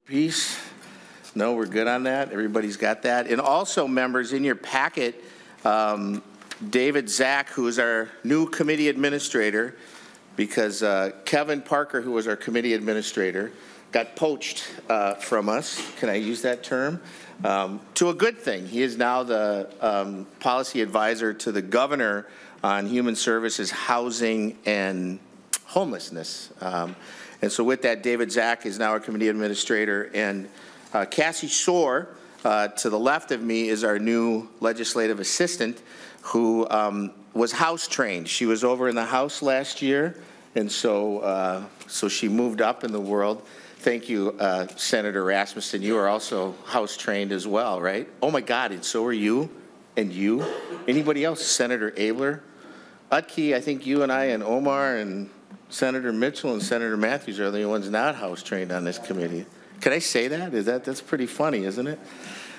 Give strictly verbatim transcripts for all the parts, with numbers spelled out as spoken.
Peace. No, we're good on that. Everybody's got that. And also, members, in your packet, um, David Zach, who is our new committee administrator, because uh, Kevin Parker, who was our committee administrator, got poached uh, from us. Can I use that term? Um, to a good thing. He is now the um, policy advisor to the governor on human services, housing, and homelessness. Um, And so with that, David Zach is now our committee administrator, and uh, Cassie Soar, uh, to the left of me, is our new legislative assistant who um, was house trained. She was over in the House last year, and so, uh, so she moved up in the world. Thank you, uh, Senator Rasmussen. You are also house trained as well, right? Oh my God, and so are you, and you. Anybody else? Senator Abler? Utke, I think you and I and Omar and Senator Mitchell and Senator Matthews are the only ones not house trained on this committee. Can I say that? Is that that's pretty funny, isn't it?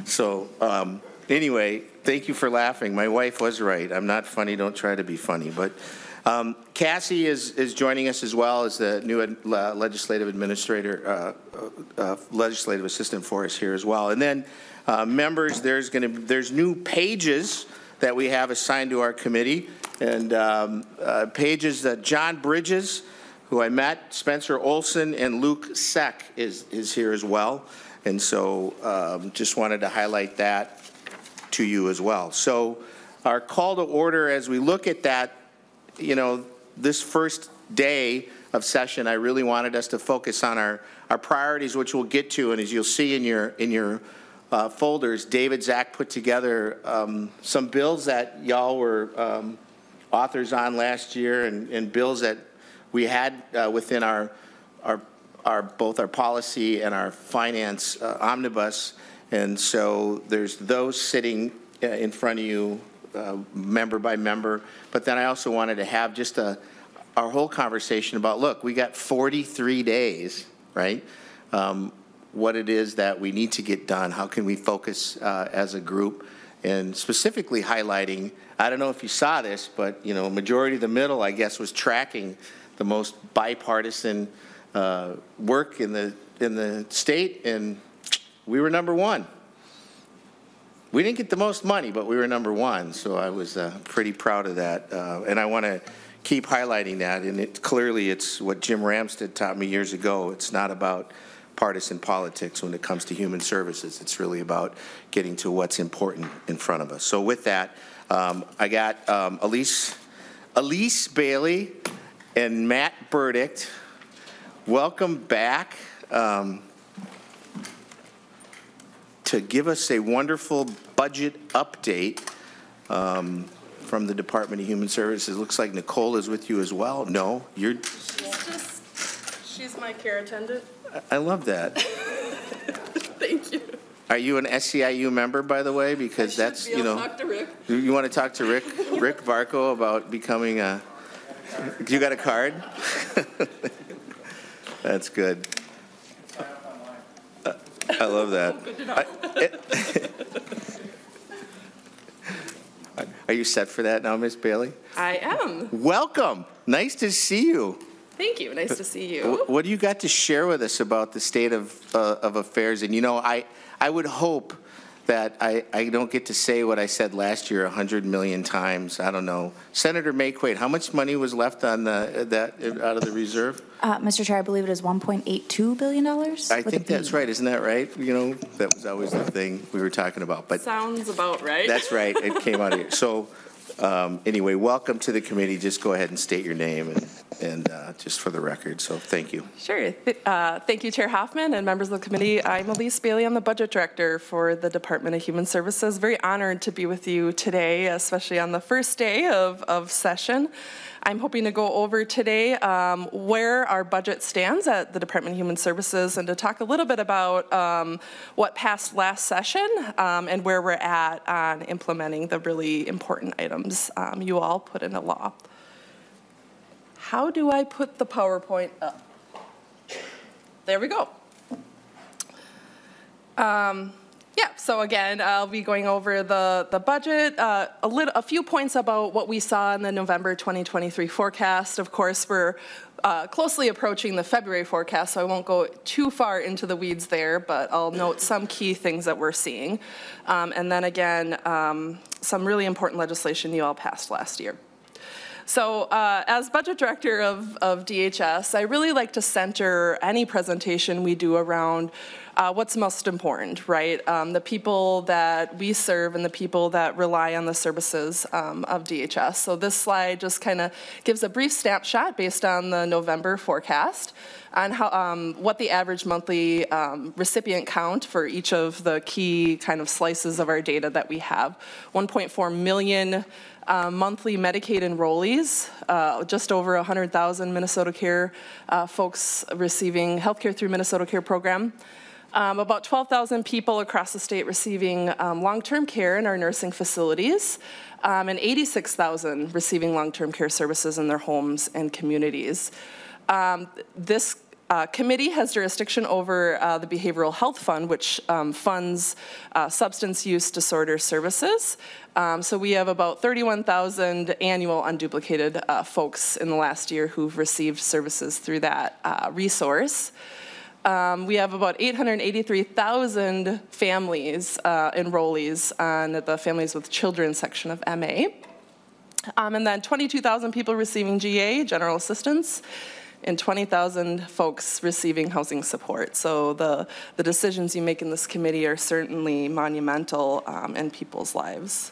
So um, anyway, thank you for laughing. My wife was right. I'm not funny. Don't try to be funny. But um, Cassie is is joining us as well as the new ad, uh, legislative administrator, uh, uh, legislative assistant for us here as well. And then uh, members, there's going to there's new pages that we have assigned to our committee. And um, uh, pages that John Bridges, who I met, Spencer Olson, and Luke Seck is, is here as well. And so um, just wanted to highlight that to you as well. So our call to order, as we look at that, you know, this first day of session, I really wanted us to focus on our, our priorities, which we'll get to. And as you'll see in your, in your uh, folders, David Zach put together um, some bills that y'all were um, authors on last year, and, and bills that we had uh, within our, our, our, both our policy and our finance uh, omnibus. And so there's those sitting uh, in front of you, uh, member by member. But then I also wanted to have just a, our whole conversation about, look, we got forty-three days, right? Um, what it is that we need to get done. How can we focus uh, as a group? And specifically highlighting, I don't know if you saw this, but you know, majority of the middle, I guess, was tracking the most bipartisan uh, work in the in the state, and we were number one. We didn't get the most money, but we were number one, so I was uh, pretty proud of that, uh, and I want to keep highlighting that. And it clearly, it's what Jim Ramstad taught me years ago. It's not about partisan politics when it comes to human services. It's really about getting to what's important in front of us. So with that, um, I got um, Elise, Elise Bailey and Matt Burdick. Welcome back um, to give us a wonderful budget update um, from the Department of Human Services. Looks like Nicole is with you as well. No, you're... She's just, she's my care attendant. I love that. Thank you. Are you an S C I U member, by the way? Because I that's, be you know, talk to Rick. You want to talk to Rick, Rick Varco about becoming a, you got a card? That's good. Uh, I love that. Oh, good to know. I, it, are you set for that now, Miss Bailey? I am. Welcome. Nice to see you. Thank you. Nice to see you. What do you got to share with us about the state of uh, of affairs? And you know, I I would hope that I, I don't get to say what I said last year a hundred million times. I don't know. Senator Mayquade, how much money was left on the that out of the reserve? Uh, Mister Chair, I believe it is one point eight two billion dollars. I think that's right. Isn't that right? You know, that was always the thing we were talking about. But sounds about right. That's right. It came out of here. So. Um, anyway, welcome to the committee. Just go ahead and state your name and, and uh, just for the record. So thank you. Sure. Uh, thank you, Chair Hoffman and members of the committee. I'm Elise Bailey. I'm the budget director for the Department of Human Services. Very honored to be with you today, especially on the first day of, of session. I'm hoping to go over today um, where our budget stands at the Department of Human Services and to talk a little bit about um, what passed last session um, and where we're at on implementing the really important items um, you all put into law. How do I put the PowerPoint up? There we go. Um, Yeah, so again, I'll be going over the, the budget, uh, a, little, a few points about what we saw in the November twenty twenty-three forecast. Of course, we're uh, closely approaching the February forecast, so I won't go too far into the weeds there, but I'll note some key things that we're seeing. Um, and then again, um, some really important legislation you all passed last year. So uh, as budget director of, of D H S, I really like to center any presentation we do around uh, what's most important, right? Um, the people that we serve and the people that rely on the services um, of D H S. So this slide just kind of gives a brief snapshot based on the November forecast on how, um, what the average monthly um, recipient count for each of the key kind of slices of our data that we have. one point four million Uh, monthly Medicaid enrollees, uh, just over one hundred thousand Minnesota Care uh, folks receiving healthcare through Minnesota Care program. Um, about twelve thousand people across the state receiving um, long-term care in our nursing facilities, um, and eighty-six thousand receiving long-term care services in their homes and communities. Um, this Uh, committee has jurisdiction over uh, the Behavioral Health Fund, which um, funds uh, substance use disorder services. Um, so we have about thirty-one thousand annual unduplicated uh, folks in the last year who've received services through that uh, resource. Um, we have about eight hundred eighty-three thousand families, uh, enrollees on the Families with Children section of M A. Um, and then twenty-two thousand people receiving G A, general assistance, and twenty thousand folks receiving housing support. So the, the decisions you make in this committee are certainly monumental um, in people's lives.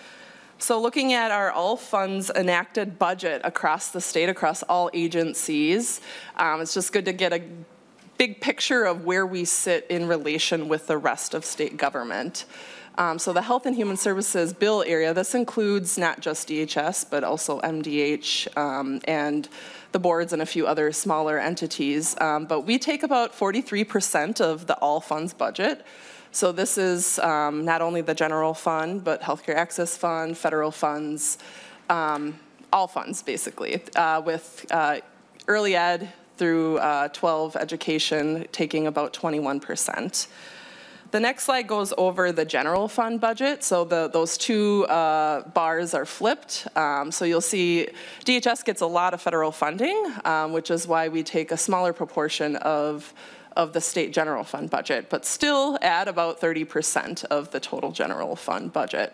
So looking at our all funds enacted budget across the state, across all agencies, um, it's just good to get a big picture of where we sit in relation with the rest of state government. Um, so the Health and Human Services bill area, this includes not just D H S, but also M D H um, and the boards and a few other smaller entities. Um, but we take about forty-three percent of the all funds budget. So this is um, not only the general fund, but Healthcare Access Fund, federal funds, um, all funds basically, uh, with uh, early ed through uh, twelve education taking about twenty-one percent. The next slide goes over the general fund budget. So the, those two uh, bars are flipped. Um, so you'll see D H S gets a lot of federal funding, um, which is why we take a smaller proportion of, of the state general fund budget, but still add about thirty percent of the total general fund budget.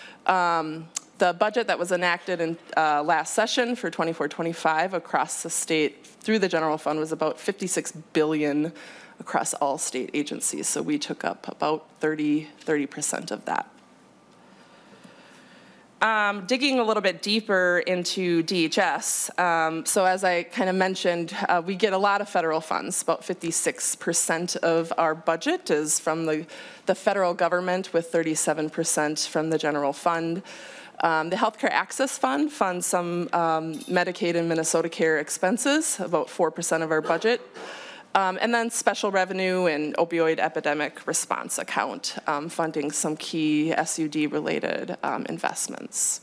Um, the budget that was enacted in uh, last session for twenty-four twenty-five across the state through the general fund was about fifty-six billion dollars across all state agencies. So we took up about thirty percent of that. Um, digging a little bit deeper into D H S, um, so as I kind of mentioned, uh, we get a lot of federal funds. About fifty-six percent of our budget is from the, the federal government, with thirty-seven percent from the general fund. Um, the Healthcare Access Fund funds some um, Medicaid and Minnesota Care expenses, about four percent of our budget. Um, and then special revenue and opioid epidemic response account, um, funding some key S U D-related um, investments.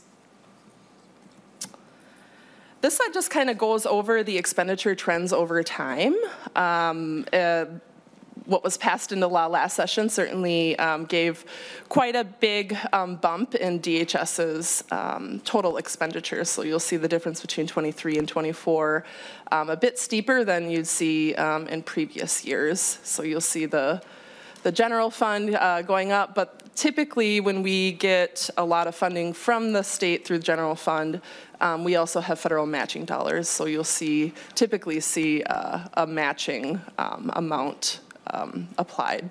This slide just kind of goes over the expenditure trends over time. Um, uh, what was passed into law last session certainly um, gave quite a big um, bump in DHS's um, total expenditures. So you'll see the difference between twenty-three and twenty-four, um, a bit steeper than you'd see um, in previous years. So you'll see the, the general fund uh, going up, but typically when we get a lot of funding from the state through the general fund, um, we also have federal matching dollars. So you'll see, typically see uh, a matching um, amount Um, applied.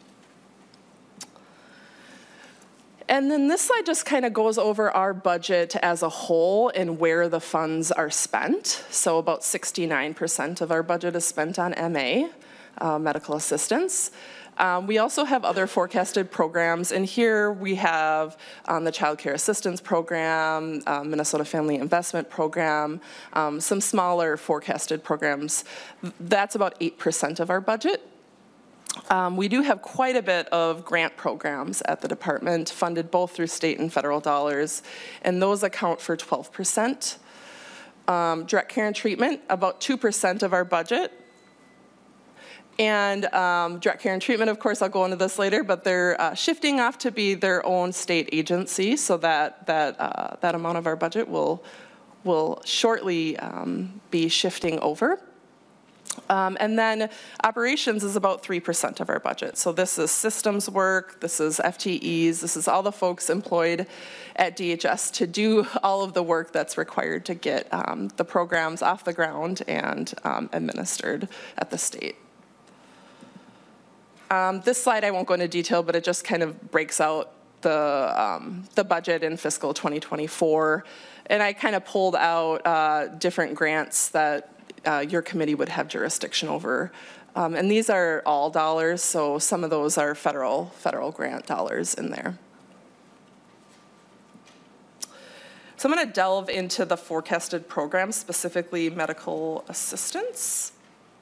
And then this slide just kind of goes over our budget as a whole and where the funds are spent. So about sixty-nine percent of our budget is spent on M A, uh, medical assistance. Um, we also have other forecasted programs, and here we have um, the Child Care Assistance Program, um, Minnesota Family Investment Program, um, some smaller forecasted programs. That's about eight percent of our budget. Um, we do have quite a bit of grant programs at the department, funded both through state and federal dollars, and those account for twelve percent. Um, direct care and treatment, about two percent of our budget. And um, direct care and treatment, of course, I'll go into this later, but they're uh, shifting off to be their own state agency, so that that uh, that amount of our budget will will shortly um, be shifting over. Um, and then operations is about three percent of our budget. So this is systems work, this is F T Es, this is all the folks employed at D H S to do all of the work that's required to get um, the programs off the ground and um, administered at the state. Um, this slide I won't go into detail, but it just kind of breaks out the, um, the budget in fiscal twenty twenty-four. And I kind of pulled out uh, different grants that Uh, your committee would have jurisdiction over. Um, and these are all dollars, so some of those are federal, federal grant dollars in there. So I'm going to delve into the forecasted programs, specifically medical assistance.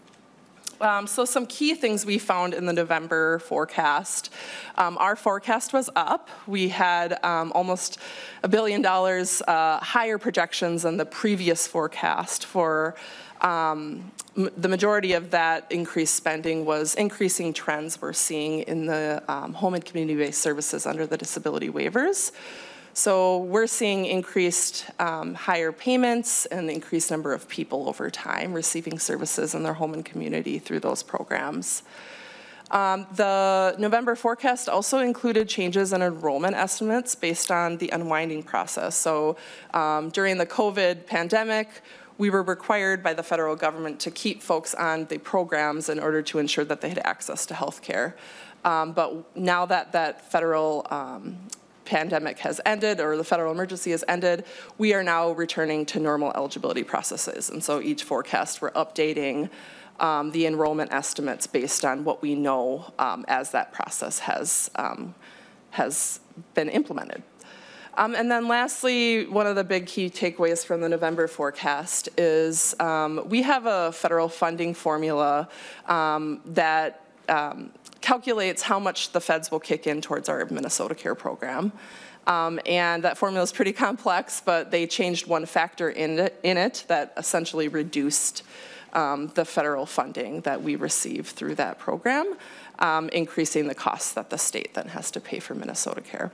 Um, so some key things we found in the November forecast. Um, our forecast was up. We had um, almost a billion dollars uh, higher projections than the previous forecast for Um, the majority of that increased spending was increasing trends we're seeing in the um, home and community-based services under the disability waivers. So we're seeing increased um, higher payments and increased number of people over time receiving services in their home and community through those programs. Um, the November forecast also included changes in enrollment estimates based on the unwinding process. So um, during the COVID pandemic, we were required by the federal government to keep folks on the programs in order to ensure that they had access to health care. Um, but now that that federal um, pandemic has ended, or the federal emergency has ended, we are now returning to normal eligibility processes. And so each forecast we're updating um, the enrollment estimates based on what we know um, as that process has, um, has been implemented. Um, and then lastly, one of the big key takeaways from the November forecast is um, we have a federal funding formula um, that um, calculates how much the feds will kick in towards our Minnesota Care program. Um, and that formula is pretty complex, but they changed one factor in it, in it that essentially reduced um, the federal funding that we receive through that program, um, increasing the costs that the state then has to pay for Minnesota Care.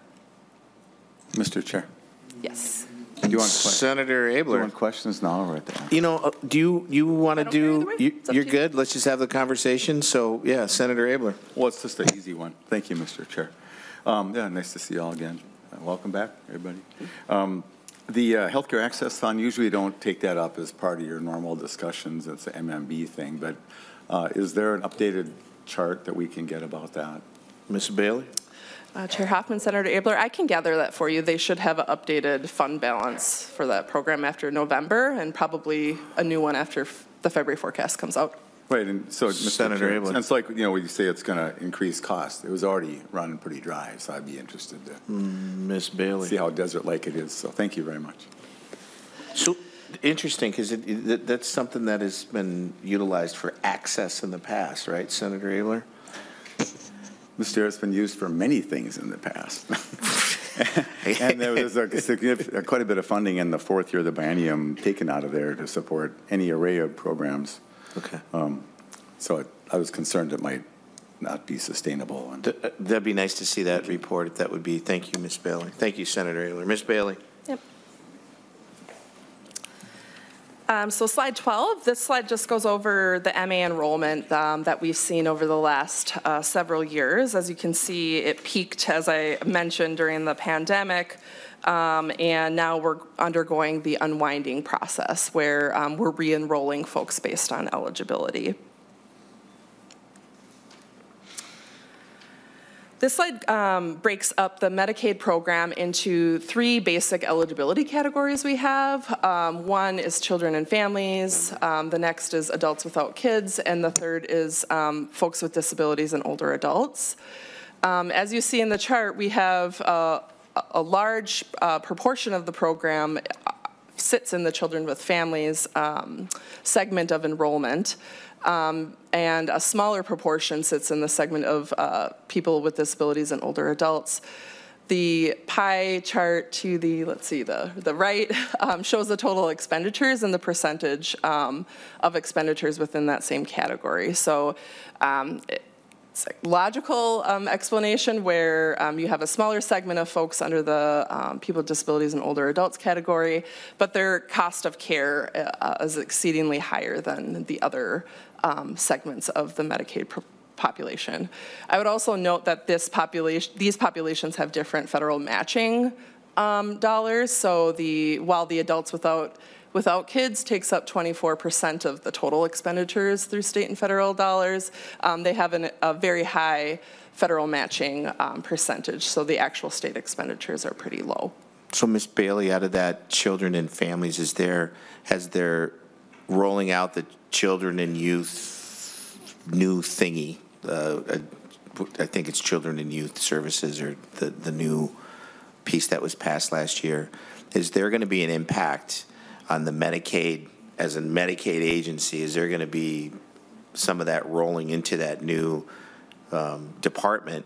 Mister Chair. Yes. Do you want Senator Do you Abeler. want questions now or right there? You know, uh, do you, you want to I don't care either do, way. you, It's up you're to you. good? Let's just have the conversation. So, yeah, Senator Abeler. Well, it's just an easy one. Thank you, Mister Chair. Um, yeah, nice to see you all again. Uh, welcome back, everybody. Um, the uh, Healthcare Access Fund, usually don't take that up as part of your normal discussions. It's an M M B thing. But uh, is there an updated chart that we can get about that? Miz Bailey? Uh, Chair Hoffman, Senator Abeler, I can gather that for you. They should have an updated fund balance for that program after November, and probably a new one after f- the February forecast comes out. Right, and so, Mister Senator Chair, Abeler. it's like, you know, when you say it's going to increase cost, it was already running pretty dry, so I'd be interested to Miz Bailey. see how desert-like it is. So thank you very much. So, interesting, because it, it, that's something that has been utilized for access in the past, right, Senator Abeler? Mister It's been used for many things in the past. And there was a significant, quite a bit of funding in the fourth year of the biennium taken out of there to support any array of programs. Okay. Um, so it, I was concerned it might not be sustainable. And Th- That'd be nice to see that report, if that would be. Thank you, Miz Bailey. Thank you, Senator Abeler. Miz Bailey? Yep. Um, so slide twelve, this slide just goes over the M A enrollment um, that we've seen over the last uh, several years. As you can see, it peaked, as I mentioned, during the pandemic, um, and now we're undergoing the unwinding process where um, we're re-enrolling folks based on eligibility. This slide um, breaks up the Medicaid program into three basic eligibility categories we have. Um, one is children and families, um, the next is adults without kids, and the third is um, folks with disabilities and older adults. Um, as you see in the chart, we have uh, a large uh, proportion of the program sits in the children with families um, segment of enrollment. Um, and a smaller proportion sits in the segment of uh, people with disabilities and older adults. The pie chart to the, let's see, the, the right um, shows the total expenditures and the percentage um, of expenditures within that same category. So um, it, logical um, explanation where um, you have a smaller segment of folks under the um, people with disabilities and older adults category, but their cost of care uh, is exceedingly higher than the other um, segments of the Medicaid pro- population. I would also note that this population, these populations have different federal matching um, dollars. So the while the adults without Without kids takes up twenty-four percent of the total expenditures through state and federal dollars. Um, they have an, a very high federal matching um, percentage, so the actual state expenditures are pretty low. So, Miz Bailey, out of that children and families, is there, has there rolling out the children and youth new thingy? Uh, I think it's Children and Youth Services, or the, the new piece that was passed last year. Is there going to be an impact on the Medicaid, as a Medicaid agency? Is there going to be some of that rolling into that new um, department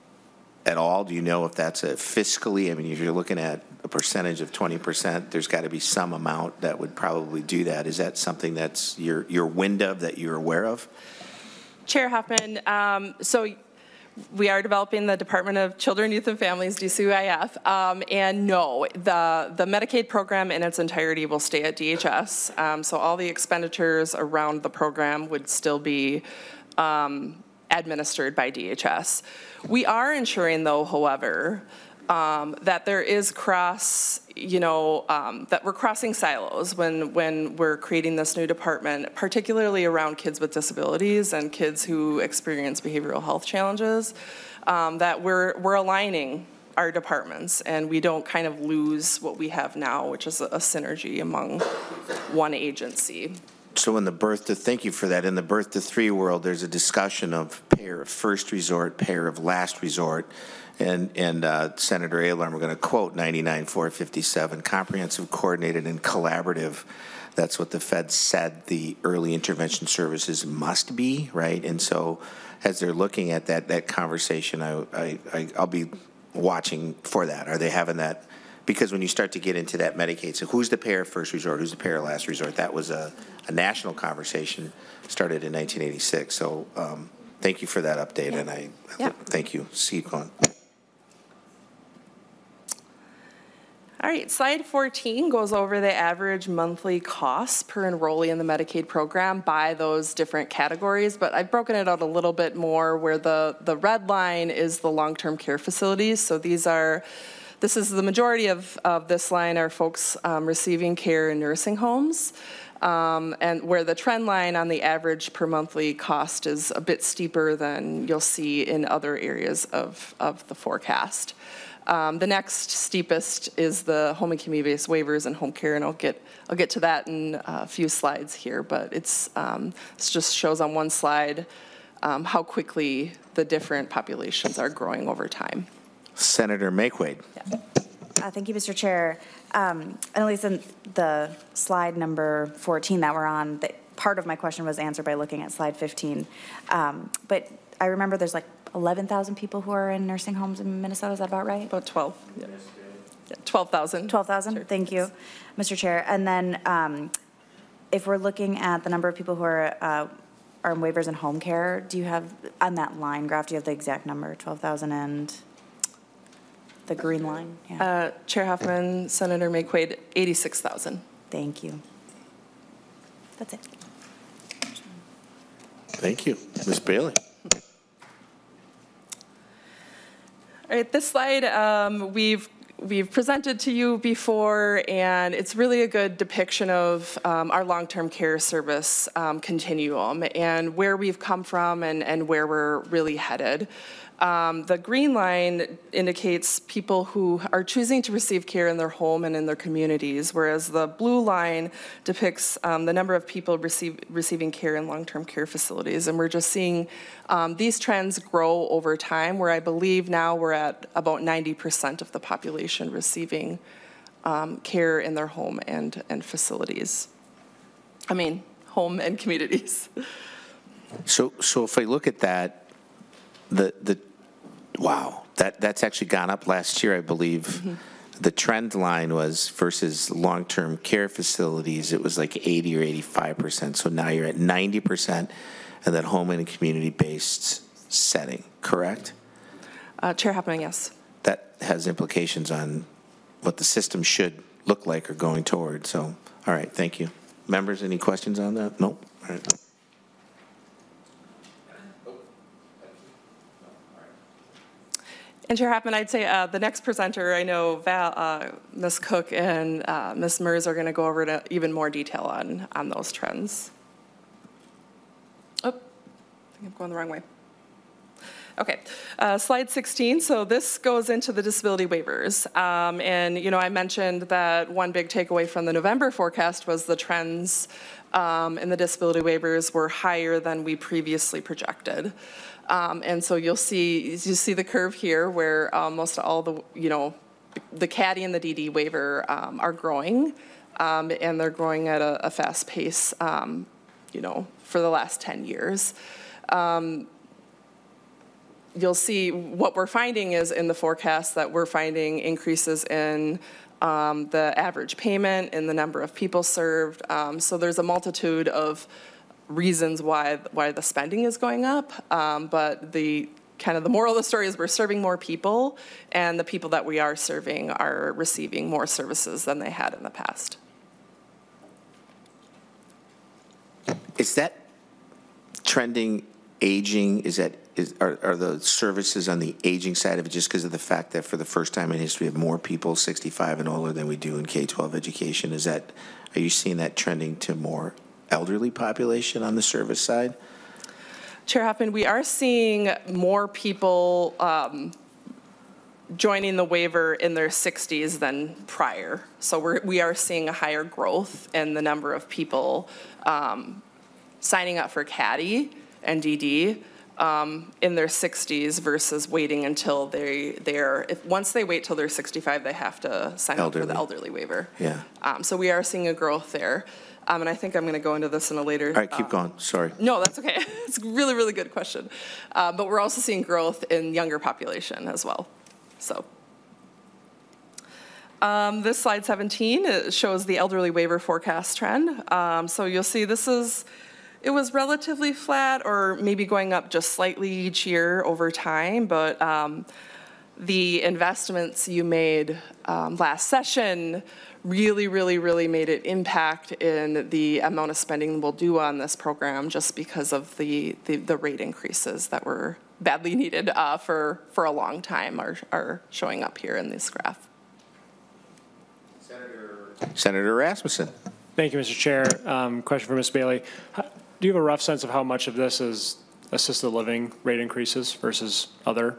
at all? Do you know if that's a fiscally, I mean, if you're looking at a percentage of twenty percent, there's got to be some amount that would probably do that. Is that something that's your, your wind of that you're aware of? Chair Hoffman, um, so we are developing the Department of Children, Youth, and Families, D C I F, um, and no, the, the Medicaid program in its entirety will stay at D H S. Um, so all the expenditures around the program would still be um, administered by D H S. We are ensuring, though, however, um, that there is cross, you know, um, that we're crossing silos when, when we're creating this new department, particularly around kids with disabilities and kids who experience behavioral health challenges, um, that we're, we're aligning our departments and we don't kind of lose what we have now, which is a, a synergy among one agency. So in the birth to, thank you for that, in the birth to three world, there's a discussion of payer of first resort, payer of last resort. And, and uh, Senator Ahlorn, we're going to quote ninety-nine four fifty-seven, comprehensive, coordinated, and collaborative. That's what the Fed said the early intervention services must be, right? And so as they're looking at that that conversation, I, I, I, I'll be watching for that. Are they having that? Because when you start to get into that Medicaid, so who's the payer of first resort, who's the payer of last resort? That was a, a national conversation, started in nineteen eighty-six. So um, thank you for that update, yeah. and I yeah. thank you. Keep going. All right, slide fourteen goes over the average monthly costs per enrollee in the Medicaid program by those different categories, but I've broken it out a little bit more where the, the red line is the long-term care facilities. So these are, this is the majority of, of this line are folks um, receiving care in nursing homes, um, and where the trend line on the average per monthly cost is a bit steeper than you'll see in other areas of, of the forecast. Um, the next steepest is the home and community-based waivers and home care, and I'll get I'll get to that in a few slides here. But it's um, this just shows on one slide um, how quickly the different populations are growing over time. Senator Makewaid. Yeah. Uh, thank you, Mister Chair. Um, and at least in the slide number fourteen that we're on, the, part of my question was answered by looking at slide fifteen. Um, but I remember there's like eleven thousand people who are in nursing homes in Minnesota. Is that about right? About twelve. Yeah. Yeah, twelve thousand. twelve thousand? Sure. Thank you, Mister Chair. And then um, if we're looking at the number of people who are, uh, are in waivers and home care, do you have, on that line graph, do you have the exact number, twelve thousand and the green line? Yeah. Uh, Chair Hoffman, Senator Makewaid, eighty-six thousand. Thank you. That's it. Thank you. Miz Bailey. All right, this slide um, we've we've presented to you before, and it's really a good depiction of um, our long-term care service um, continuum and where we've come from and, and where we're really headed. Um, the green line indicates people who are choosing to receive care in their home and in their communities, whereas the blue line depicts um, the number of people receive, receiving care in long-term care facilities. And we're just seeing um, these trends grow over time, where I believe now we're at about ninety percent of the population receiving um, care in their home and, and facilities. I mean, home and communities. So, so if I look at that, the the wow, that that's actually gone up last year, I believe. Mm-hmm. The trend line was versus long-term care facilities, it was like eighty or eighty-five percent. So now you're at ninety percent, and then home and community-based setting, correct? Uh, Chair Hoffman, yes. That has implications on what the system should look like or going toward. So, all right, thank you. Members, any questions on that? No? All right. And Chair Hoffman, I'd say uh, the next presenter, I know Val, uh, Miz Cook and uh, Miz Mers are going to go over to even more detail on, on those trends. Oh, I think I'm going the wrong way. Okay, uh, slide sixteen. So this goes into the disability waivers. Um, and, you know, I mentioned that one big takeaway from the November forecast was the trends um, in the disability waivers were higher than we previously projected. Um, and so you'll see, you see the curve here where uh, most all the, you know, the C A D I and the D D waiver um, are growing, um, and they're growing at a, a fast pace, um, you know, for the last ten years. Um, you'll see what we're finding is in the forecast that we're finding increases in um, the average payment, in the number of people served. Um, so there's a multitude of reasons why why the spending is going up, um, but the kind of the moral of the story is we're serving more people, and the people that we are serving are receiving more services than they had in the past. Is that trending aging? Is that is are, are the services on the aging side of it just because of the fact that for the first time in history we have more people sixty-five and older than we do in K twelve education? Is that, are you seeing that trending to more elderly population on the service side? Chair Hoffman, we are seeing more people um, joining the waiver in their sixties than prior. So we're, we are seeing a higher growth in the number of people um, signing up for C A D I and D D um, in their sixties versus waiting until they, they're, if once they wait till they're sixty-five, they have to sign elderly. up for the elderly waiver. Yeah. Um, so we are seeing a growth there. Um, and I think I'm going to go into this in a later. All right, keep um, going. Sorry. No, that's okay. It's a really, really good question. Uh, but we're also seeing growth in younger population as well. So um, this slide seventeen, it shows the elderly waiver forecast trend. Um, so you'll see this is, it was relatively flat or maybe going up just slightly each year over time, but um, the investments you made um, last session really, really, really made an impact in the amount of spending we'll do on this program just because of the, the, the rate increases that were badly needed uh, for, for a long time are, are showing up here in this graph. Senator, Senator Rasmussen. Thank you, Mister Chair. Um, question for Miz Bailey. How, do you have a rough sense of how much of this is assisted living rate increases versus other?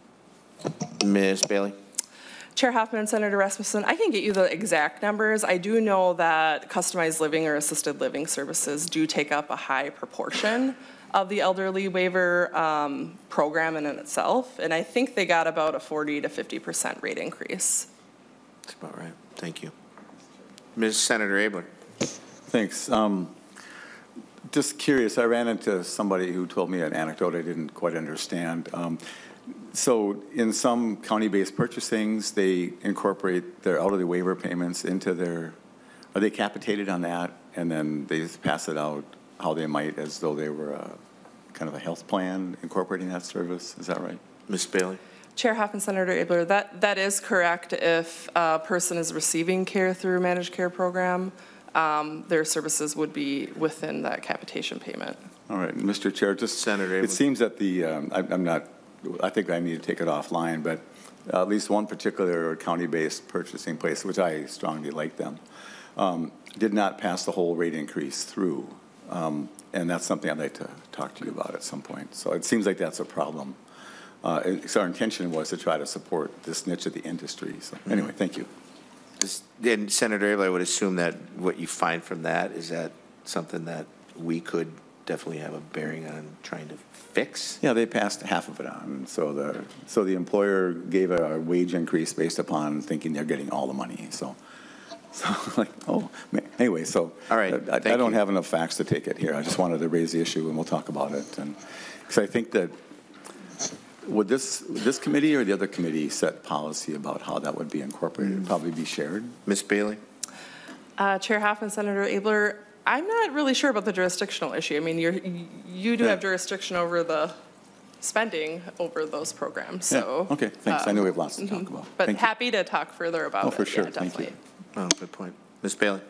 Miz Bailey. Chair Hoffman and Senator Rasmussen, I can get you the exact numbers. I do know that customized living or assisted living services do take up a high proportion of the elderly waiver um, program in and itself, and I think they got about a forty to fifty percent rate increase. That's about right. Thank you. Miz Senator Abeler. Thanks. Um, just curious, I ran into somebody who told me an anecdote I didn't quite understand. Um, So in some county-based purchasings, they incorporate their elderly waiver payments into their, are they capitated on that? And then they just pass it out how they might as though they were a, kind of a health plan incorporating that service. Is that right? Miz Bailey. Chair Hoffman, Senator Abeler, that, that is correct. If a person is receiving care through a managed care program, um, their services would be within that capitation payment. All right, Mister Chair, just Senator Abeler. It seems that the, um, I, I'm not, I think I need to take it offline, but at least one particular county-based purchasing place, which I strongly like them, um, did not pass the whole rate increase through. Um, and that's something I'd like to talk to you about at some point. So it seems like that's a problem. Uh, it, so our intention was to try to support this niche of the industry. So anyway, thank you. And Senator Abeler, I would assume that what you find from that, is that something that we could definitely have a bearing on trying to fix? Yeah, they passed half of it on. So the so the employer gave a wage increase based upon thinking they're getting all the money. So, so like, oh, anyway, so all right, I, I don't you. have enough facts to take it here. I just wanted to raise the issue, and we'll talk about it. And because I think that would this would this committee or the other committee set policy about how that would be incorporated? Mm-hmm. Probably be shared. Miz Bailey. Uh, Chair Hoffman, Senator Abeler, I'm not really sure about the jurisdictional issue. I mean, you're, you do yeah. have jurisdiction over the spending over those programs, Yeah, so. okay, thanks. I know we have lots to talk about. But Thank you. happy to talk further about it. Oh, for sure. Yeah, Thank you. definitely. Oh, good point. Miz Bailey?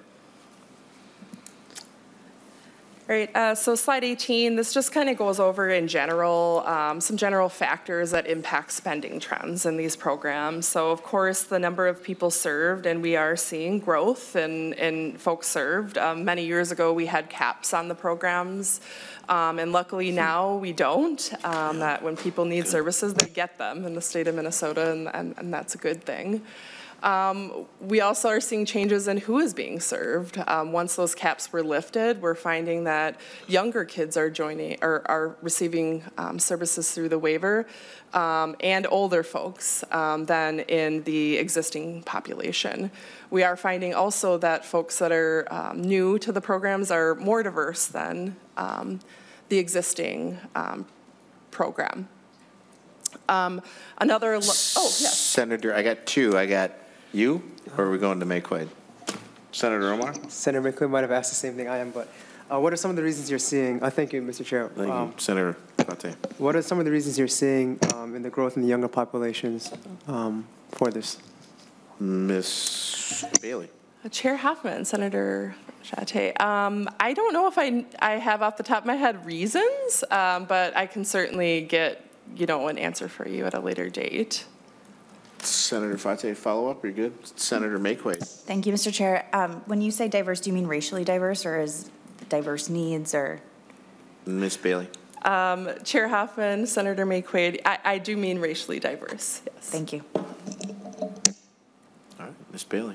All right, uh, so slide eighteen, this just kind of goes over in general, um, some general factors that impact spending trends in these programs. So of course, the number of people served, and we are seeing growth in, in folks served. Um, many years ago, we had caps on the programs, um, and luckily now we don't, um, that when people need services, they get them in the state of Minnesota, and, and, and that's a good thing. Um, we also are seeing changes in who is being served. Um, once those caps were lifted, we're finding that younger kids are joining or are receiving um, services through the waiver, um, and older folks um, than in the existing population. We are finding also that folks that are um, new to the programs are more diverse than um, the existing um, program. Um, another, oh, yes. Senator, I got two. I got you, or are we going to Mayquade? Senator Omar? Senator McQueen might have asked the same thing I am, but uh, what are some of the reasons you're seeing? Uh, thank you, Mister Chair. Thank you. Um, Senator Fate. what are some of the reasons you're seeing um, in the growth in the younger populations um, for this? Miz Bailey? Chair Hoffman, Senator Chate. Um, I don't know if I, I have off the top of my head reasons, um, but I can certainly get, you know, an answer for you at a later date. Senator Fate, follow-up, you're good? Senator Mayquade? Thank you, Mister Chair. Um, When you say diverse, do you mean racially diverse, or is diverse needs, or? Miz Bailey? Um, Chair Hoffman, Senator Mayquade, I, I do mean racially diverse, yes. Thank you. All right, Miz Bailey?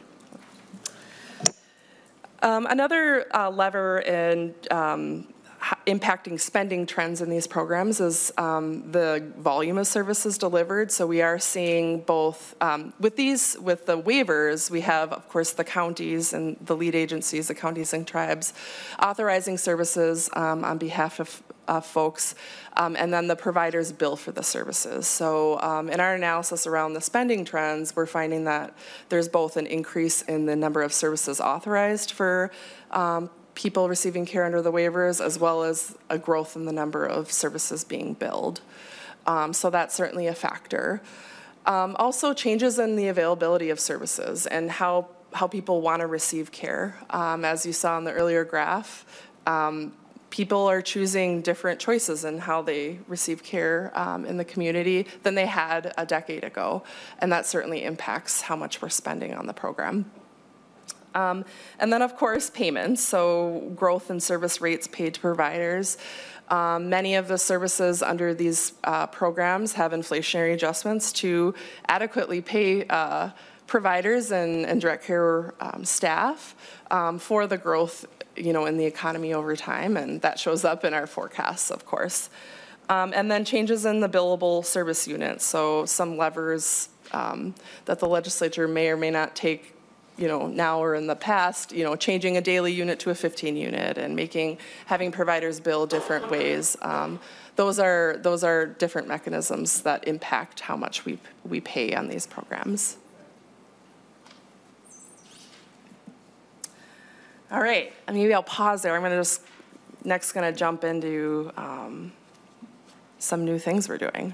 Um, another uh, lever in um, impacting spending trends in these programs is um, the volume of services delivered. So we are seeing both, um, with these, with the waivers, we have, of course, the counties and the lead agencies, the counties and tribes, authorizing services um, on behalf of uh, folks, um, and then the providers bill for the services. So um, in our analysis around the spending trends, we're finding that there's both an increase in the number of services authorized for um, people receiving care under the waivers, as well as a growth in the number of services being billed. Um, so that's certainly a factor. Um, also, changes in the availability of services and how, how people want to receive care. Um, as you saw in the earlier graph, um, people are choosing different choices in how they receive care um, in the community than they had a decade ago, and that certainly impacts how much we're spending on the program. Um, and then, of course, payments, so growth in service rates paid to providers. Um, many of the services under these uh, programs have inflationary adjustments to adequately pay uh, providers and, and direct care um, staff um, for the growth, you know, in the economy over time, and that shows up in our forecasts, of course. Um, and then changes in the billable service units, so some levers um, that the legislature may or may not take, you know, now or in the past, you know, changing a daily unit to a fifteen unit and making, having providers bill different ways. Um, those are, those are different mechanisms that impact how much we, we pay on these programs. All right, and maybe I'll pause there. I'm gonna just, next gonna jump into um, some new things we're doing.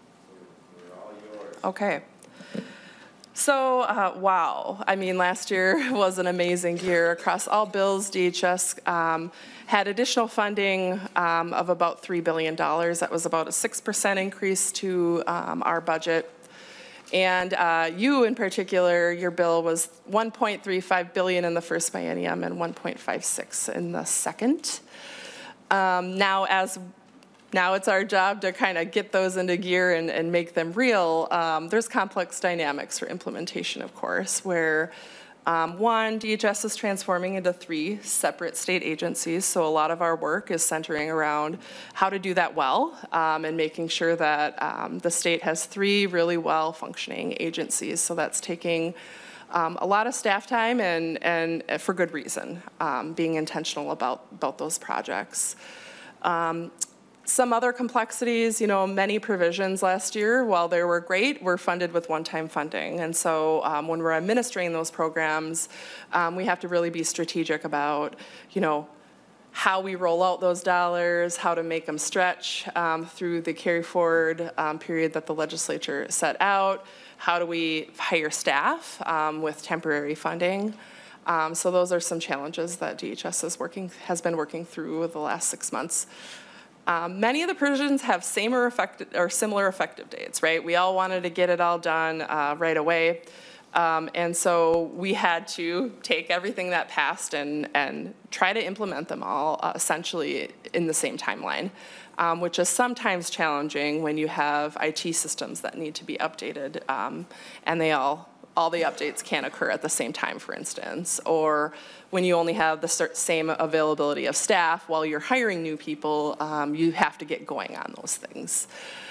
Okay. So, uh, wow, I mean, last year was an amazing year across all bills. D H S um, had additional funding um, of about three billion dollars. That was about a six percent increase to um, our budget. And uh, you, in particular, your bill was one point three five billion dollars in the first biennium and one point five six in the second. Um, now, as Now it's our job to kind of get those into gear and, and make them real. Um, there's complex dynamics for implementation, of course, where um, one, D H S is transforming into three separate state agencies, so a lot of our work is centering around how to do that well um, and making sure that um, the state has three really well-functioning agencies. So that's taking Um, a lot of staff time and, and for good reason, um, being intentional about, about those projects. Um, Some other complexities, you know, many provisions last year, while they were great, were funded with one-time funding. And so um, when we're administering those programs, um, we have to really be strategic about, you know, how we roll out those dollars, how to make them stretch um, through the carry forward um, period that the legislature set out. How do we hire staff um, with temporary funding? Um, so those are some challenges that D H S is working, has been working through the last six months. Um, many of the provisions have same or, effective, or similar effective dates, right? We all wanted to get it all done uh, right away. Um, and so we had to take everything that passed and, and try to implement them all uh, essentially in the same timeline, um, which is sometimes challenging when you have I T systems that need to be updated um, and they all, all the updates can't occur at the same time, for instance, or when you only have the same availability of staff while you're hiring new people, um, you have to get going on those things.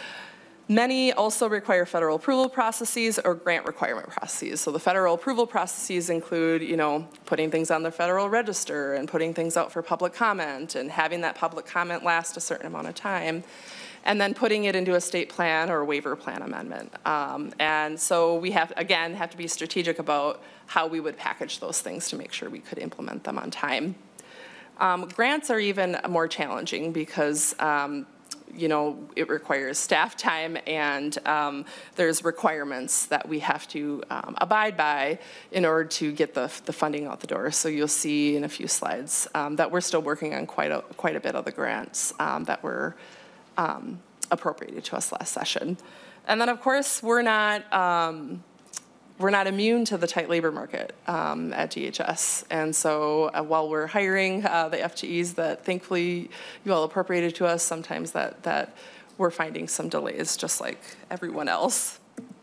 Many also require federal approval processes or grant requirement processes. So the federal approval processes include, you know, putting things on the federal register and putting things out for public comment and having that public comment last a certain amount of time, and then putting it into a state plan or waiver plan amendment. Um, and so we have, again, have to be strategic about how we would package those things to make sure we could implement them on time. Um, grants are even more challenging because um, you know, it requires staff time and um, there's requirements that we have to um, abide by in order to get the, the funding out the door. So you'll see in a few slides um, that we're still working on quite a, quite a bit of the grants um, that were um, appropriated to us last session. And then of course, we're not, um, we're not immune to the tight labor market um, at D H S. And so uh, while we're hiring uh, the F T Es that thankfully you all appropriated to us, sometimes that, that we're finding some delays just like everyone else.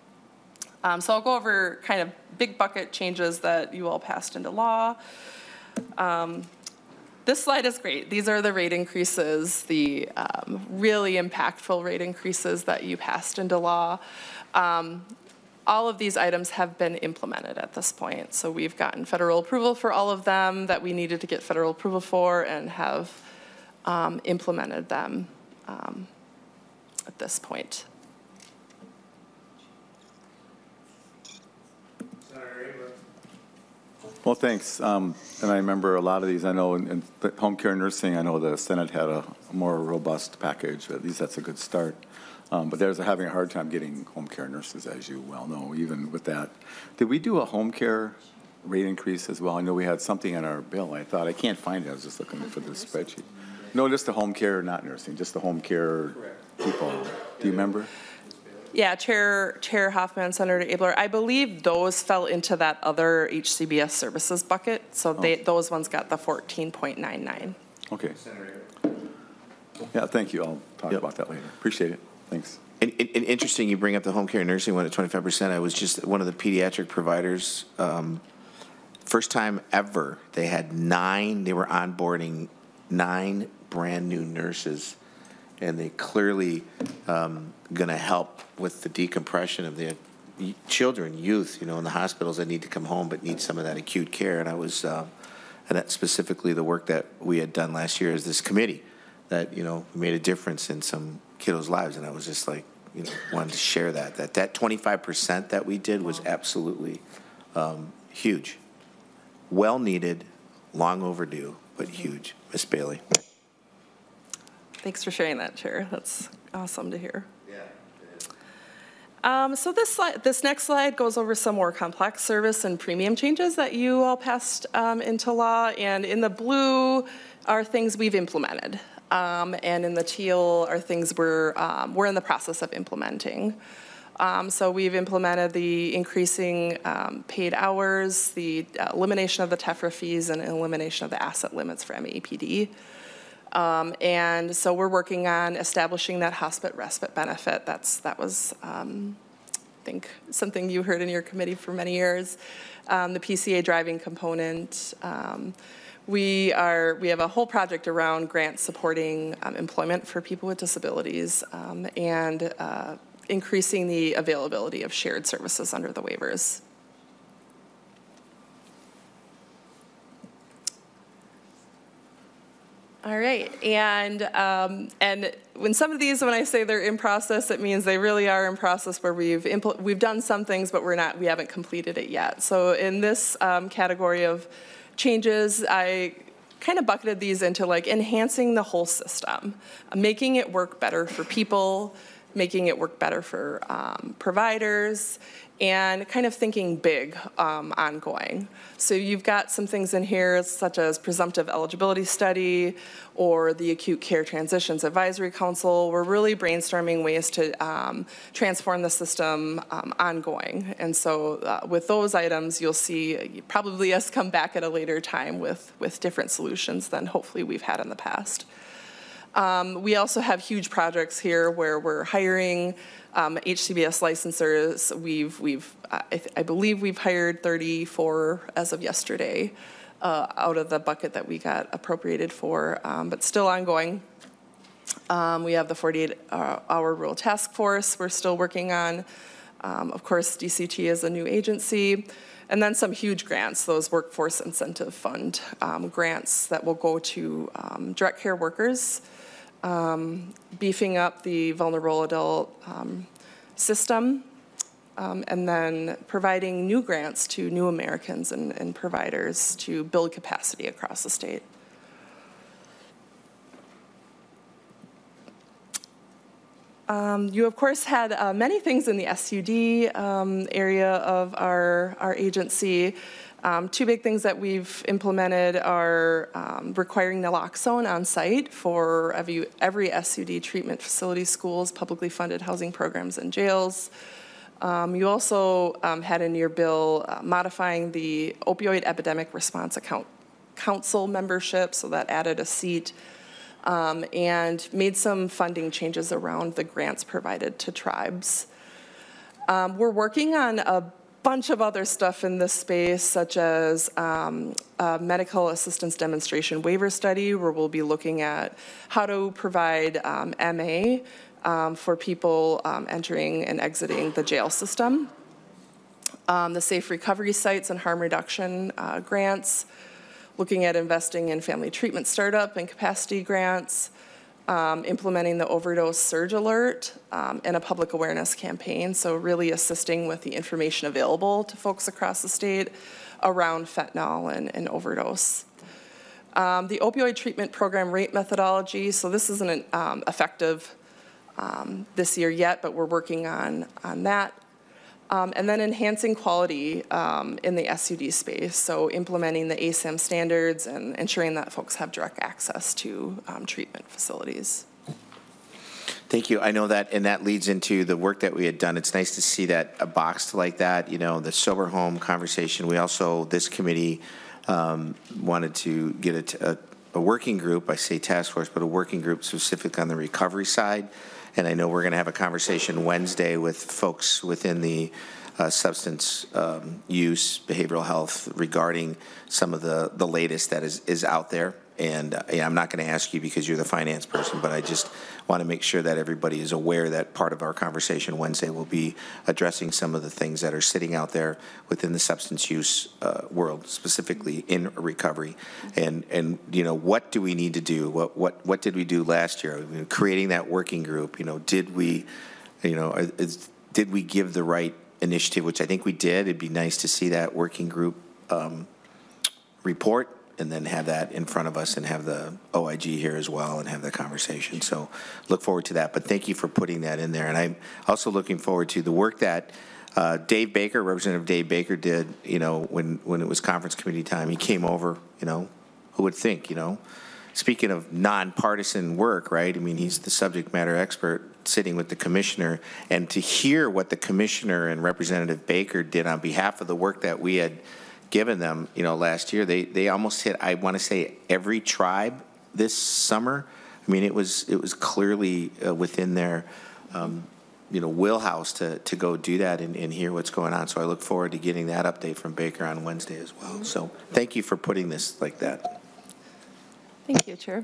Um, so I'll go over kind of big bucket changes that you all passed into law. Um, this slide is great. These are the rate increases, the um, really impactful rate increases that you passed into law. Um, All of these items have been implemented at this point. So we've gotten federal approval for all of them that we needed to get federal approval for and have um, implemented them um, at this point. Well, thanks. Um, and I remember a lot of these. I know in, in home care nursing, I know the Senate had a more robust package. At least that's a good start. Um, but there's having a hard time getting home care nurses, as you well know, even with that. Did we do a home care rate increase as well? I know we had something in our bill. I thought, I can't find it. I was just looking for the spreadsheet. No, just the home care, not nursing, just the home care people. Do you remember? Yeah, Chair, Chair Hoffman, Senator Abler, I believe those fell into that other H C B S services bucket. So they, oh. those ones got the fourteen point nine nine. Okay. Yeah, thank you. I'll talk yep. about that later. Appreciate it. Thanks. And, and, and interesting, you bring up the home care nursing one at twenty-five percent. I was just one of the pediatric providers. Um, first time ever, they had nine, they were onboarding nine brand new nurses. And they clearly um, going to help with the decompression of the children, youth, you know, in the hospitals that need to come home but need some of that acute care. And I was, uh, and that's specifically the work that we had done last year as this committee that, you know, made a difference in some kiddos' lives. And I was just like, you know, wanted to share that. That that twenty-five percent that we did was absolutely um, huge. Well needed, long overdue, but huge. Miz Bailey. Thanks for sharing that, Chair. That's awesome to hear. Yeah. Um, so this slide, this next slide goes over some more complex service and premium changes that you all passed um, into law. And in the blue are things we've implemented. Um, and in the teal are things we're, um, we're in the process of implementing. Um, so we've implemented the increasing um, paid hours, the uh, elimination of the T E F R A fees, and elimination of the asset limits for M A P D. Um, and so we're working on establishing that hospice respite benefit. That's, that was, um, I think, something you heard in your committee for many years. Um, the P C A driving component. Um, we are, we have a whole project around grants supporting um, employment for people with disabilities um, and uh, increasing the availability of shared services under the waivers. All right, and um, and when some of these, when I say they're in process, it means they really are in process where we've impl we've done some things, but we're not, we haven't completed it yet. So in this um, category of changes, I kind of bucketed these into like enhancing the whole system, uh, making it work better for people, making it work better for um, providers, and kind of thinking big um, ongoing. So you've got some things in here such as presumptive eligibility study or the Acute Care Transitions Advisory Council. We're really brainstorming ways to um, transform the system um, ongoing. And so uh, with those items, you'll see probably us come back at a later time with, with different solutions than hopefully we've had in the past. Um, we also have huge projects here where we're hiring um, H C B S licensors. We've, we've, I, th I believe we've hired thirty-four as of yesterday uh, out of the bucket that we got appropriated for, um, but still ongoing. Um, we have the forty-eight hour rule task force we're still working on. Um, of course, D C T is a new agency. And then some huge grants, those Workforce Incentive Fund um, grants that will go to um, direct care workers, um, beefing up the vulnerable adult um, system, um, and then providing new grants to new Americans and, and providers to build capacity across the state. Um, you, of course, had uh, many things in the S U D um, area of our, our agency. Um, two big things that we've implemented are um, requiring naloxone on site for every, every S U D treatment facility, schools, publicly funded housing programs, and jails. Um, you also um, had in your bill uh, modifying the opioid epidemic response account council membership, so that added a seat. Um, and made some funding changes around the grants provided to tribes. Um, we're working on a bunch of other stuff in this space, such as um, a medical assistance demonstration waiver study, where we'll be looking at how to provide um, M A um, for people um, entering and exiting the jail system. Um, the safe recovery sites and harm reduction uh, grants, looking at investing in family treatment startup and capacity grants, um, implementing the overdose surge alert um, and a public awareness campaign, so really assisting with the information available to folks across the state around fentanyl and, and overdose. Um, the opioid treatment program rate methodology, so this isn't um, effective um, this year yet, but we're working on, on that. Um, and then enhancing quality um, in the S U D space, so implementing the A S A M standards and ensuring that folks have direct access to um, treatment facilities. Thank you. I know that, and that leads into the work that we had done. It's nice to see that a box like that, you know, the sober home conversation. We also, this committee um, wanted to get a, a, a working group, I say task force, but a working group specific on the recovery side. And I know we're going to have a conversation Wednesday with folks within the uh, substance um, use, behavioral health, regarding some of the, the latest that is, is out there. And uh, yeah, I'm not going to ask you because you're the finance person, but I just want to make sure that everybody is aware that part of our conversation Wednesday will be addressing some of the things that are sitting out there within the substance use uh, world, specifically in recovery. And, and, you know, what do we need to do? What, what, what did we do last year? I mean, creating that working group, you know, did we, you know, is, did we give the right initiative, which I think we did. It'd be nice to see that working group um, report, and then have that in front of us and have the O I G here as well and have the conversation. So look forward to that. But thank you for putting that in there. And I'm also looking forward to the work that uh, Dave Baker, Representative Dave Baker, did, you know, when, when it was conference committee time. He came over, you know, who would think, you know, speaking of nonpartisan work, right? I mean, he's the subject matter expert sitting with the commissioner, and to hear what the commissioner and Representative Baker did on behalf of the work that we had given them, you know, last year, they they almost hit, I want to say, every tribe this summer. I mean, it was it was clearly uh, within their, um, you know, wheelhouse to to go do that and, and hear what's going on. So I look forward to getting that update from Baker on Wednesday as well. So thank you for putting this like that. Thank you, Chair.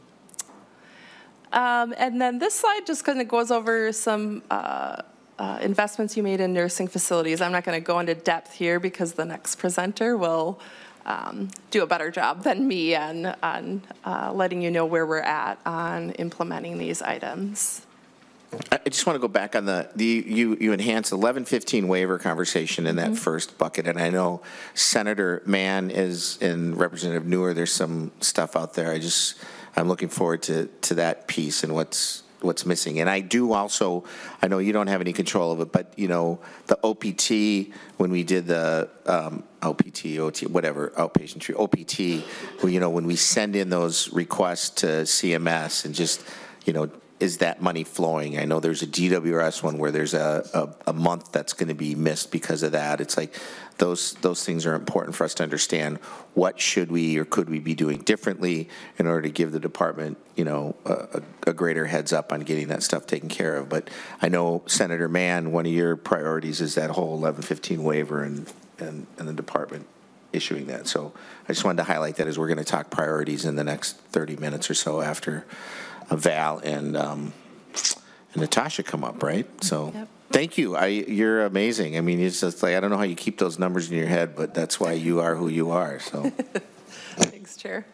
Um, and then this slide just kind of goes over some uh, Uh, investments you made in nursing facilities. I'm not going to go into depth here because the next presenter will um, do a better job than me on, on uh, letting you know where we're at on implementing these items. I I just want to go back on the, the you, you enhanced eleven fifteen waiver conversation in that Mm-hmm. first bucket, and I know Senator Mann is, and Representative Newer, there's some stuff out there. I just, I'm looking forward to, to that piece and what's, what's missing. And I do also, I know you don't have any control of it, but, you know, the O P T, when we did the um, O P T, O T, whatever, outpatient treatment, O P T, well, you know, when we send in those requests to C M S and just, you know, is that money flowing? I know there's a D W R S one where there's a, a, a month that's going to be missed because of that. It's like those those things are important for us to understand. What should we or could we be doing differently in order to give the department, you know, a, a greater heads up on getting that stuff taken care of? But I know, Senator Mann, one of your priorities is that whole eleven fifteen waiver and, and, and the department issuing that. So I just wanted to highlight that as we're going to talk priorities in the next thirty minutes or so after Val and um, and Natasha come up, right? So Yep. thank you. I you're amazing. I mean, it's just like I don't know how you keep those numbers in your head, but that's why you are who you are. So Thanks, Chair.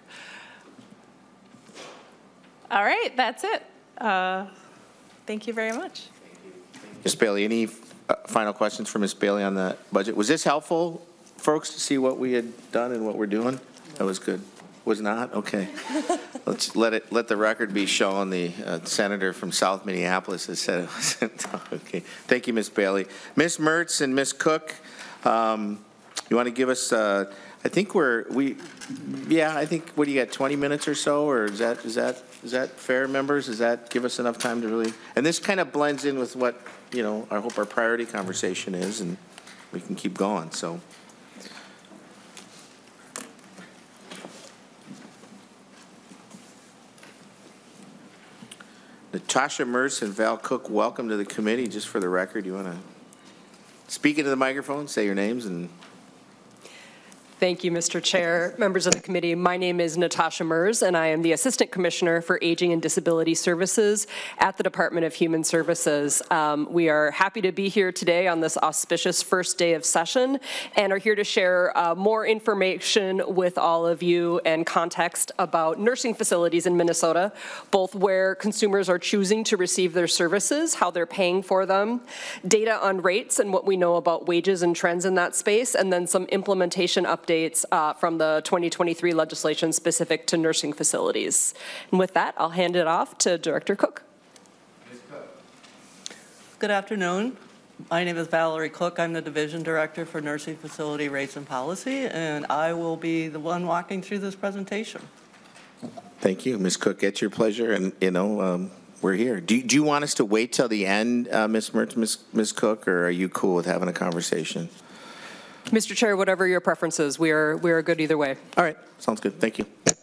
All right, that's it. Uh, Thank you very much. Miz Bailey, any uh, final questions for Miz Bailey on the budget? Was this helpful, folks, to see what we had done and what we're doing? That was good. Was not? Okay. Let's let it, let the record be shown. The uh, senator from South Minneapolis has said it wasn't. Okay. Thank you, Miz Bailey. Miz Mertz and Miz Cook, um, you want to give us, uh, I think we're, we, yeah, I think, what do you got, twenty minutes or so, or is that, is that, is that fair, members? Does that give us enough time to really, and this kind of blends in with what, you know, I hope our priority conversation is, and we can keep going, so. Natasha Mertz and Val Cook, welcome to the committee. Just for the record, you want to speak into the microphone, say your names, and Thank you, Mister Chair, members of the committee. My name is Natasha Merz, and I am the Assistant Commissioner for Aging and Disability Services at the Department of Human Services. Um, we are happy to be here today on this auspicious first day of session and are here to share uh, more information with all of you and context about nursing facilities in Minnesota, both where consumers are choosing to receive their services, how they're paying for them, data on rates and what we know about wages and trends in that space, and then some implementation updates updates uh, from the twenty twenty-three legislation specific to nursing facilities. And with that, I'll hand it off to Director Cook. Good afternoon. My name is Valerie Cook. I'm the Division Director for Nursing Facility Rates and Policy, and I will be the one walking through this presentation. thank you, Miz Cook. It's your pleasure, and you know um, we're here. Do, do you want us to wait till the end, uh, Miz Mertz, Miz Miz Cook, or are you cool with having a conversation? Mister Chair, whatever your preference is, we are, we are good either way. All right, sounds good. Thank you.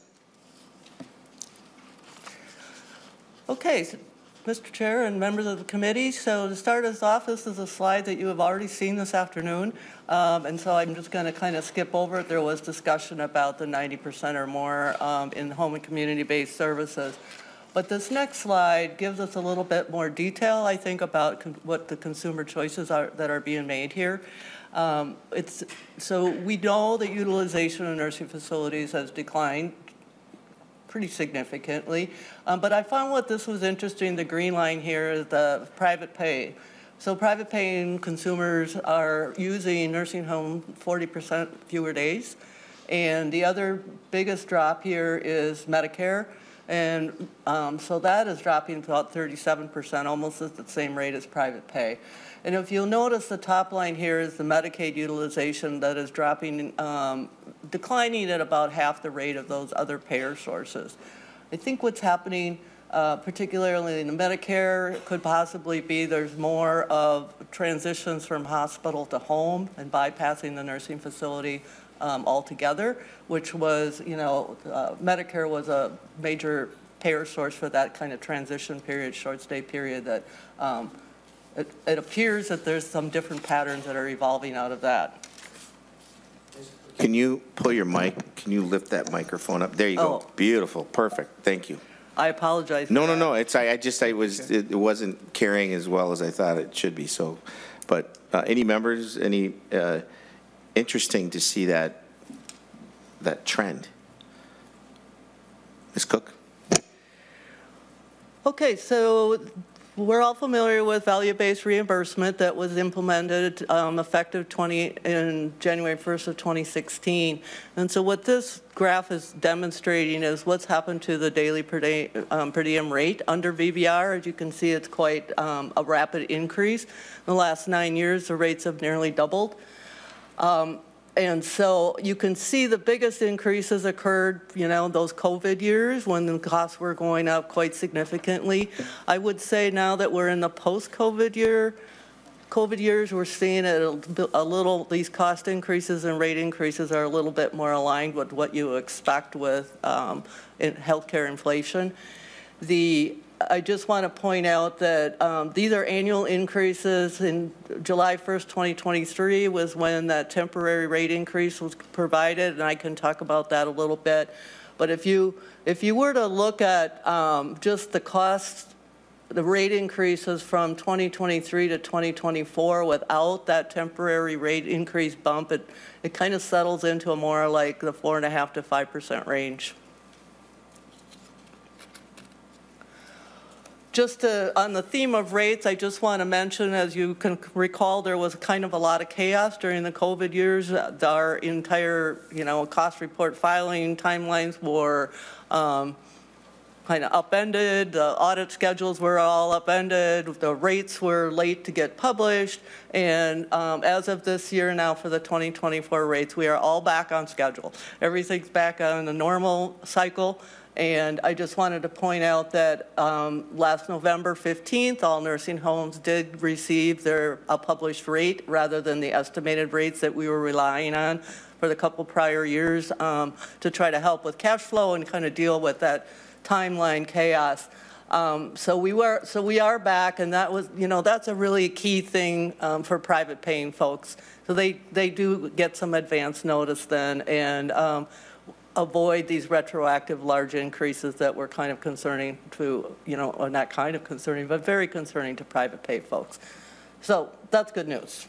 Okay, so, Mister Chair and members of the committee, so to start us off, this is a slide that you have already seen this afternoon, um, and so I'm just going to kind of skip over it. There was discussion about the ninety percent or more um, in home and community-based services. But this next slide gives us a little bit more detail, I think, about con- what the consumer choices are that are being made here. Um, it's, so we know that utilization in nursing facilities has declined pretty significantly, um, but I found what this was interesting, the green line here is the private pay. So private paying consumers are using nursing home forty percent fewer days, and the other biggest drop here is Medicare, and um, so that is dropping to about thirty-seven percent, almost at the same rate as private pay. And if you'll notice, the top line here is the Medicaid utilization that is dropping, um, declining at about half the rate of those other payer sources. I think what's happening, uh, particularly in the Medicare, could possibly be there's more of transitions from hospital to home and bypassing the nursing facility um, altogether, which was, you know, uh, Medicare was a major payer source for that kind of transition period, short stay period that um, It, it appears that there's some different patterns that are evolving out of that. Can you pull your mic? Can you lift that microphone up? There you go. Oh. Beautiful. Perfect. Thank you. I apologize for No, no, that. no. It's I, I just I was it, it wasn't carrying as well as I thought it should be. So, but uh, any members, any uh, interesting to see that that trend. Miz Cook. Okay, so we're all familiar with value-based reimbursement that was implemented um, effective twenty in January first of twenty sixteen. And so what this graph is demonstrating is what's happened to the daily per, day, um, per diem rate under V B R. As you can see, it's quite um, a rapid increase. In the last nine years, the rates have nearly doubled. Um, And so you can see the biggest increases occurred, you know, those COVID years when the costs were going up quite significantly. I would say now that we're in the post-COVID year, COVID years, we're seeing it a little, these cost increases and rate increases are a little bit more aligned with what you expect with um, in healthcare inflation. The I just want to point out that um, these are annual increases. In July first, twenty twenty-three was when that temporary rate increase was provided, and I can talk about that a little bit. But if you if you were to look at um, just the cost, the rate increases from twenty twenty-three to twenty twenty-four without that temporary rate increase bump, it, it kind of settles into a more like the four and a half to five percent range. Just to, on the theme of rates, I just want to mention, as you can recall, there was kind of a lot of chaos during the COVID years. Our entire, you know, cost report filing timelines were um, kind of upended. The audit schedules were all upended. The rates were late to get published. And um, as of this year now for the twenty twenty-four rates, we are all back on schedule. Everything's back on the normal cycle. And I just wanted to point out that um, last November fifteenth, all nursing homes did receive their a published rate rather than the estimated rates that we were relying on for the couple prior years um, to try to help with cash flow and kind of deal with that timeline chaos. Um, so we were, so we are back, and that was, you know, that's a really key thing um, for private paying folks. So they they do get some advance notice then, and um, avoid these retroactive large increases that were kind of concerning to, you know, or not kind of concerning, but very concerning to private pay folks. So that's good news.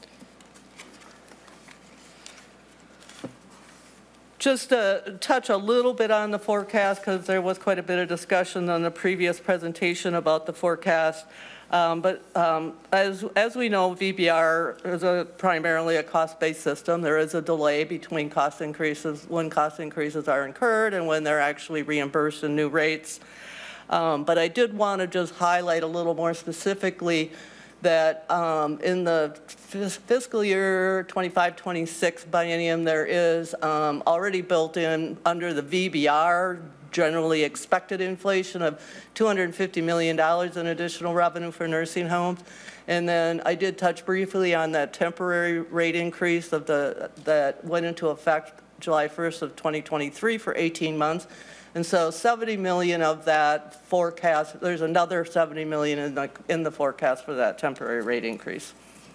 Just to touch a little bit on the forecast, because there was quite a bit of discussion on the previous presentation about the forecast. Um, but um, as, as we know, V B R is a, primarily a cost-based system. There is a delay between cost increases, when cost increases are incurred and when they're actually reimbursed in new rates. Um, but I did want to just highlight a little more specifically that um, in the fiscal year twenty-five twenty-six biennium, there is um, already built in under the V B R generally expected inflation of two hundred fifty million dollars in additional revenue for nursing homes. And then I did touch briefly on that temporary rate increase of the that went into effect July first of twenty twenty-three for eighteen months. And so seventy million of that forecast, there's another seventy million in the, in the forecast for that temporary rate increase.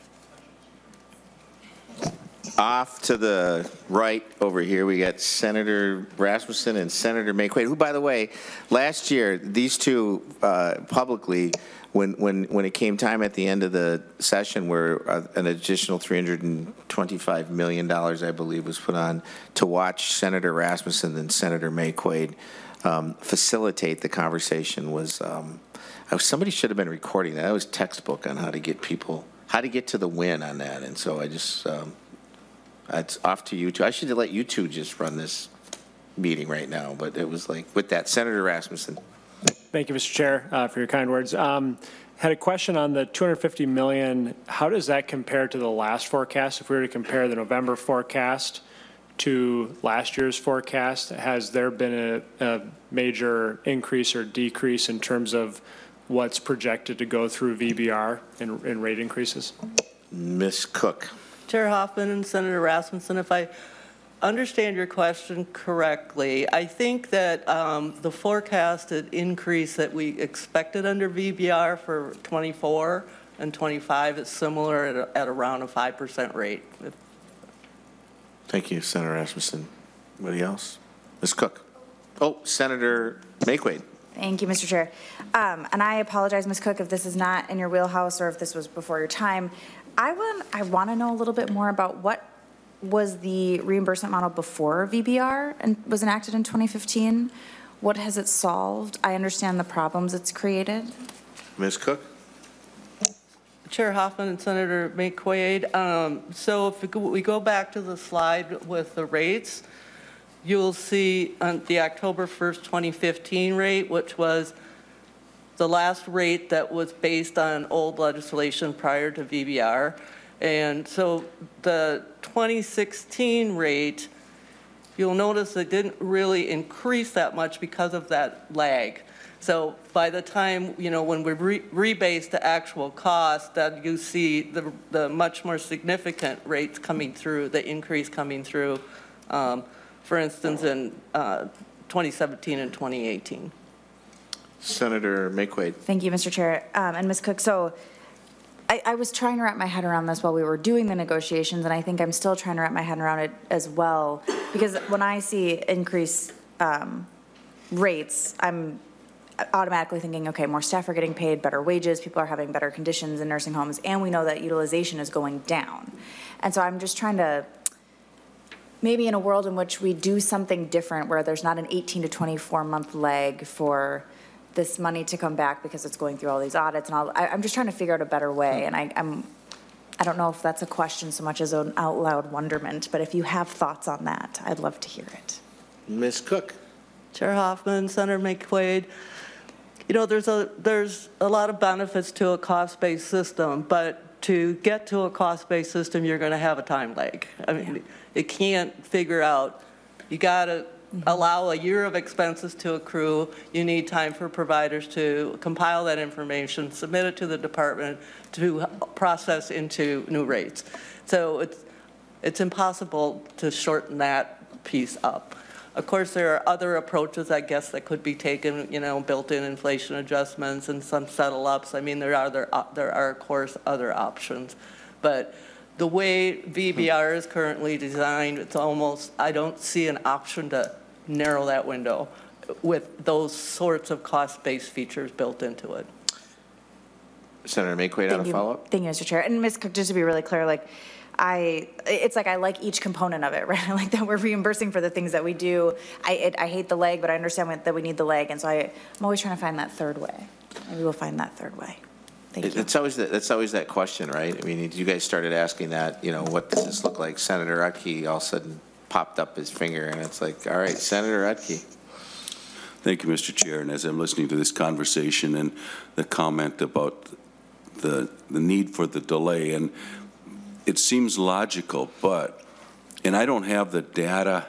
Off to the right over here, we got Senator Rasmussen and Senator McQuaid, who, by the way, last year, these two uh, publicly, when, when, when it came time at the end of the session where uh, an additional three hundred twenty-five million dollars, I believe, was put on to watch Senator Rasmussen and Senator McQuaid um, facilitate the conversation was, um, somebody should have been recording that. That was textbook on how to get people, how to get to the win on that. And so I just, um, it's off to you two. I should let you two just run this meeting right now, but it was like, with that, Senator Rasmussen. Thank you, Mister Chair, uh, for your kind words. Um, had a question on the two hundred fifty million dollars. How does that compare to the last forecast? If we were to compare the November forecast to last year's forecast, has there been a, a major increase or decrease in terms of what's projected to go through V B R in, in rate increases? Miz Cook. Chair Hoffman and Senator Rasmussen, if I understand your question correctly, I think that um, the forecasted increase that we expected under V B R for twenty-four and twenty-five is similar at, a, at around a five percent rate. Thank you, Senator Rasmussen. Anybody else? Miz Cook. Oh, Senator McQuaid. Thank you, Mister Chair. Um, and I apologize, Miz Cook, if this is not in your wheelhouse or if this was before your time. I want, I want to know a little bit more about what was the reimbursement model before V B R and was enacted in twenty fifteen. What has it solved? I understand the problems it's created. Miz Cook? Chair Hoffman and Senator McQuaid, um, so if we go, we go back to the slide with the rates, you'll see on the October first, twenty fifteen rate, which was the last rate that was based on old legislation prior to V B R. And so the twenty sixteen rate, you'll notice it didn't really increase that much because of that lag. So by the time, you know, when we re rebase the actual cost, that you see the, the much more significant rates coming through, the increase coming through, um, for instance, in uh, twenty seventeen and twenty eighteen. Senator McQuaid. Thank you, Mister Chair. Um, and Miz Cook, so I, I was trying to wrap my head around this while we were doing the negotiations, and I think I'm still trying to wrap my head around it as well, because when I see increased um, rates, I'm automatically thinking, okay, more staff are getting paid better wages, people are having better conditions in nursing homes, and we know that utilization is going down. And so I'm just trying to, maybe in a world in which we do something different where there's not an eighteen to twenty-four month lag for this money to come back because it's going through all these audits and all, I, I'm just trying to figure out a better way. And I, I'm, I don't know if that's a question so much as an out loud wonderment, but if you have thoughts on that, I'd love to hear it. Miz Cook. Chair Hoffman, Senator McQuaid, you know, there's a, there's a lot of benefits to a cost-based system, but to get to a cost-based system, you're going to have a time lag. I mean, yeah. It can't figure out, you got to mm-hmm. allow a year of expenses to accrue. You need time for providers to compile that information, submit it to the department to process into new rates. So it's, it's impossible to shorten that piece up. Of course, there are other approaches, I guess, that could be taken, you know, built-in inflation adjustments and some settle-ups. I mean, there are, there, there are, of course, other options. But the way V B R is currently designed, it's almost, I don't see an option to narrow that window with those sorts of cost-based features built into it. Senator McQuaid, on a follow-up? Thank you, Mister Chair. And Miz Cook, just to be really clear, like, I, it's like I like each component of it, right? I like that we're reimbursing for the things that we do. I, it, I hate the leg, but I understand that we need the leg, and so I, I'm always trying to find that third way. Maybe we'll find that third way. Thank it, you. It's always that. That's always that question, right? I mean, you guys started asking that. You know, what does this look like? Senator Utke all of a sudden popped up his finger, and it's like, all right, Senator Utke. Thank you, Mister Chair. And as I'm listening to this conversation and the comment about the the need for the delay, and it seems logical, but, and I don't have the data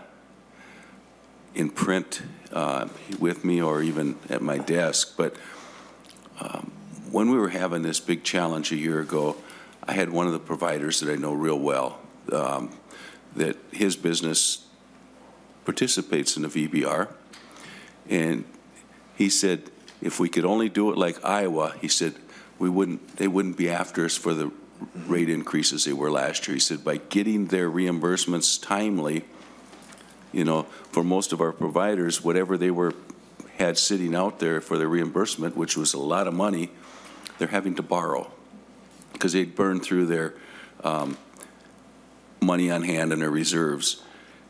in print uh, with me or even at my desk, but um, when we were having this big challenge a year ago, I had one of the providers that I know real well, um, that his business participates in the V B R, and he said, if we could only do it like Iowa, he said, we wouldn't, they wouldn't be after us for the rate increases they were last year. He said by getting their reimbursements timely, you know, for most of our providers, whatever they were had sitting out there for their reimbursement, which was a lot of money, they're having to borrow because they'd burned through their um, money on hand and their reserves.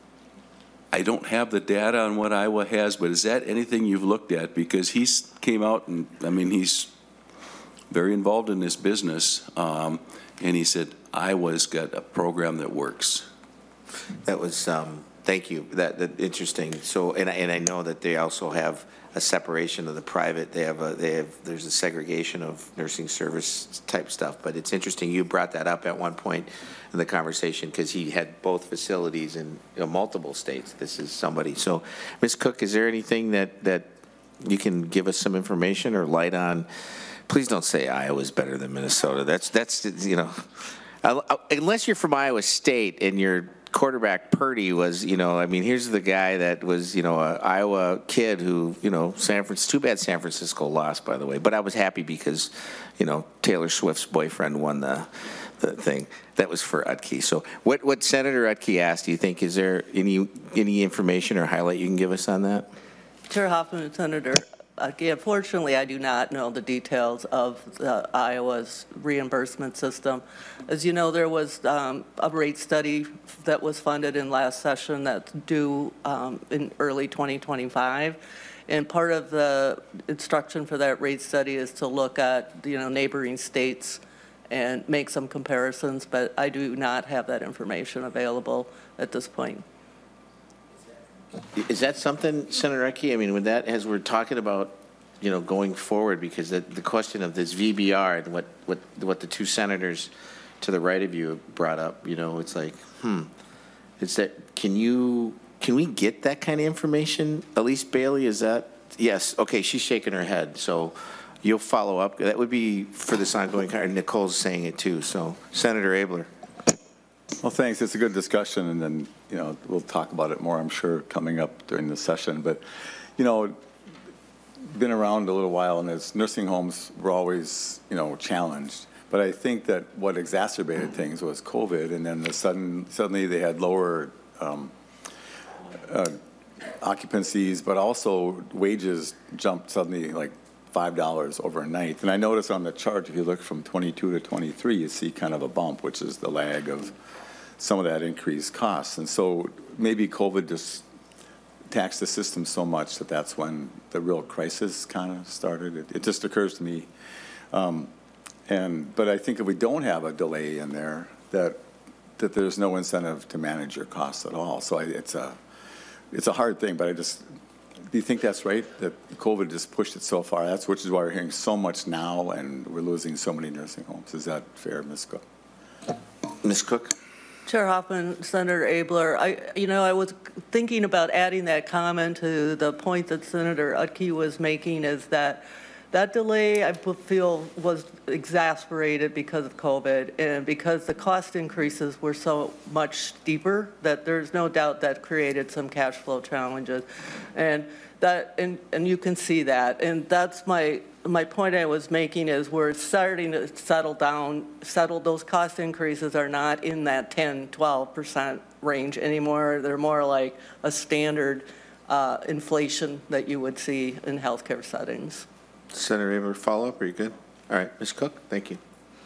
I don't have the data on what Iowa has, but is that anything you've looked at? Because he came out and, I mean, he's very involved in this business, um, and he said, Iowa's got a program that works. That was, um, thank you, that, that interesting. So, and, and I know that they also have a separation of the private. They have a, they have, there's a segregation of nursing service type stuff, but it's interesting. You brought that up at one point in the conversation because he had both facilities in you know, multiple states. This is somebody. So, Miz Cook, is there anything that, that you can give us some information or light on? Please don't say Iowa's better than Minnesota. That's, that's you know, unless you're from Iowa State and your quarterback Purdy was, you know, I mean, here's the guy that was, you know, a Iowa kid who, you know, San Francisco, too bad San Francisco lost, by the way. But I was happy because, you know, Taylor Swift's boyfriend won the, the thing. That was for Utke. So what, what Senator Utke asked, do you think, is there any, any information or highlight you can give us on that? Chair Hoffman and Senator, again, fortunately, I do not know the details of uh, Iowa's reimbursement system. As you know, there was um, a rate study that was funded in last session that's due um, in early twenty twenty-five. And part of the instruction for that rate study is to look at, you know, neighboring states and make some comparisons, but I do not have that information available at this point. Is that something, Senator Ecke? I mean, with that, as we're talking about, you know, going forward, because the, the question of this V B R and what, what, what the two senators to the right of you brought up, you know, it's like, hmm, it's that, can you, can we get that kind of information? Elise Bailey, is that, yes, okay, she's shaking her head, so you'll follow up. That would be for this ongoing, and Nicole's saying it too, so Senator Abler. Well, thanks. It's a good discussion, and then, you know, we'll talk about it more, I'm sure, coming up during the session. But, you know, been around a little while, and as nursing homes were always, you know, challenged. But I think that what exacerbated things was COVID, and then the sudden, suddenly they had lower um, uh, occupancies, but also wages jumped suddenly like five dollars overnight. And I noticed on the chart, if you look from twenty-two to twenty-three, you see kind of a bump, which is the lag of some of that increased costs. And so maybe COVID just taxed the system so much that that's when the real crisis kind of started. It, it just occurs to me. Um, and but I think if we don't have a delay in there, that that there's no incentive to manage your costs at all. So I, it's a it's a hard thing. But I just do you think that's right? That COVID just pushed it so far. That's which is why we're hearing so much now, and we're losing so many nursing homes. Is that fair, Miz Cook? Miz Cook. Chair Hoffman, Senator Abler, I, you know, I was thinking about adding that comment to the point that Senator Ecke was making, is that that delay, I feel, was exasperated because of COVID and because the cost increases were so much steeper that there's no doubt that created some cash flow challenges. And that, and, and you can see that. And that's my, my point I was making, is we're starting to settle down, settle, those cost increases are not in that ten, twelve percent range anymore. They're more like a standard uh, inflation that you would see in healthcare settings. Senator Abler, follow up? Are you good? All right, Miz Cook, thank you.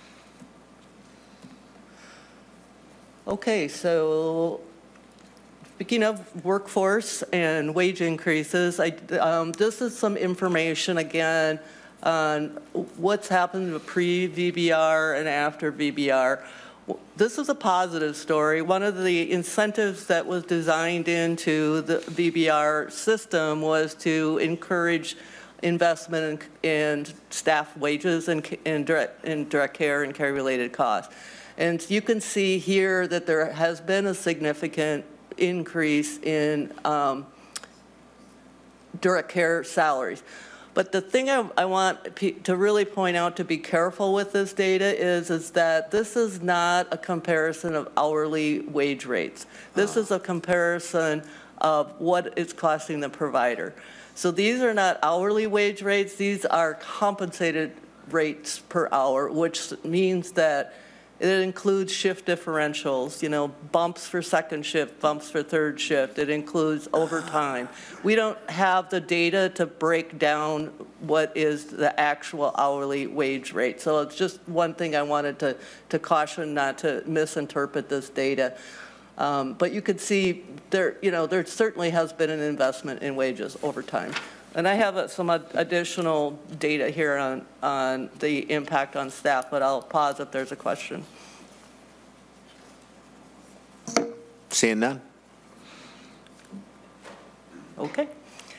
Okay, so speaking of workforce and wage increases, I, um, this is some information again on what's happened pre-V B R and after V B R. This is a positive story. One of the incentives that was designed into the V B R system was to encourage investment in, in staff wages and in direct, in direct care and care-related costs. And you can see here that there has been a significant increase in um, direct care salaries. But the thing I, I want to really point out, to be careful with this data, is, is that this is not a comparison of hourly wage rates. This oh. is a comparison of what it's costing the provider. So these are not hourly wage rates, these are compensated rates per hour, which means that it includes shift differentials, you know, bumps for second shift, bumps for third shift. It includes overtime. We don't have the data to break down what is the actual hourly wage rate. So it's just one thing I wanted to, to caution not to misinterpret this data. Um, but you can see there, you know, there certainly has been an investment in wages over time. And I have uh, some ad additional data here on, on the impact on staff, but I'll pause if there's a question. Seeing none. Okay.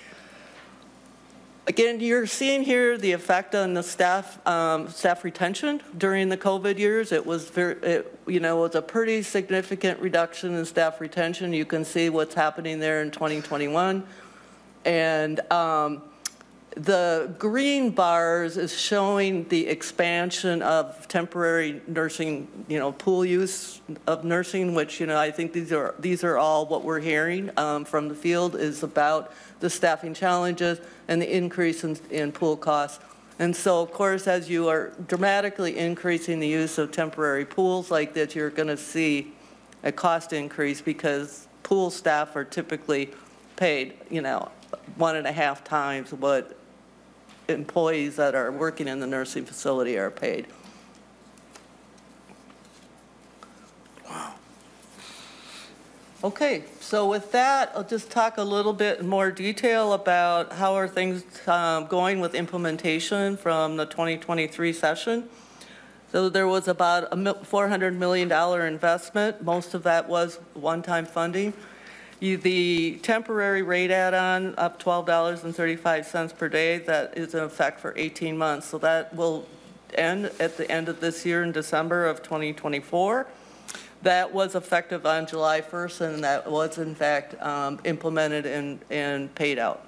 Again, you're seeing here the effect on the staff um, staff retention during the COVID years. It was very, it, you know, it was a pretty significant reduction in staff retention. You can see what's happening there in twenty twenty-one. And um, the green bars is showing the expansion of temporary nursing, you know, pool use of nursing, which, you know, I think these are these are all what we're hearing um, from the field, is about the staffing challenges and the increase in, in pool costs. And so, of course, as you are dramatically increasing the use of temporary pools like this, you're going to see a cost increase, because pool staff are typically paid, you know, one and a half times what employees that are working in the nursing facility are paid. Wow. Okay, so with that, I'll just talk a little bit more detail about how are things um, going with implementation from the twenty twenty-three session. So there was about a four hundred million dollars investment. Most of that was one-time funding. You, the temporary rate add-on up twelve dollars and thirty-five cents per day, that is in effect for eighteen months. So that will end at the end of this year in December of twenty twenty-four. That was effective on July first, and that was in fact um, implemented and, and paid out.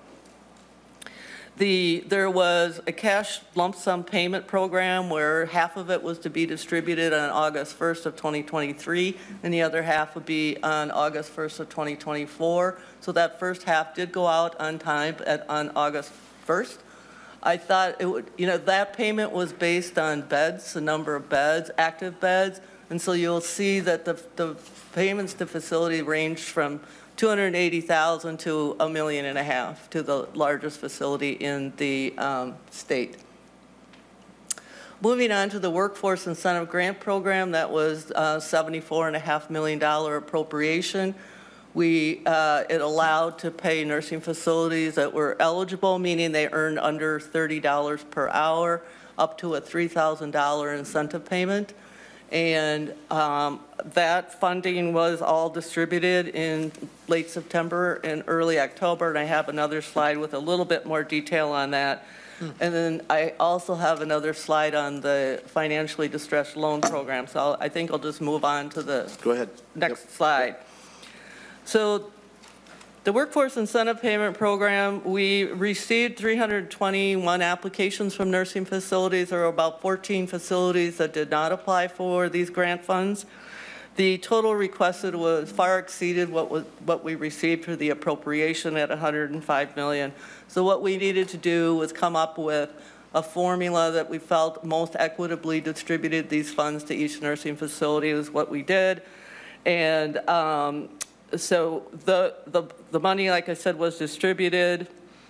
The, there was a cash lump sum payment program where half of it was to be distributed on August first of twenty twenty-three, and the other half would be on August first of twenty twenty-four. So that first half did go out on time at, on August first. I thought it would, you know, that payment was based on beds, the number of beds, active beds. And so you'll see that the, the payments to facility ranged from two hundred eighty thousand to a million and a half to the largest facility in the um, state. Moving on to the Workforce Incentive Grant Program, that was uh, seventy-four and a half million dollar appropriation. We, uh, it allowed to pay nursing facilities that were eligible, meaning they earned under thirty dollars per hour, up to a three thousand dollar incentive payment. And um, that funding was all distributed in late September and early October, and I have another slide with a little bit more detail on that. Hmm. And then I also have another slide on the financially distressed loan program, so I'll, I think I'll just move on to the Go ahead. next Yep. slide. So the Workforce Incentive Payment Program, we received three hundred twenty-one applications from nursing facilities. There were about fourteen facilities that did not apply for these grant funds. The total requested was far exceeded what was what we received for the appropriation at one hundred five million dollars. So what we needed to do was come up with a formula that we felt most equitably distributed these funds to each nursing facility is what we did. And um, So the, the, the money, like I said, was distributed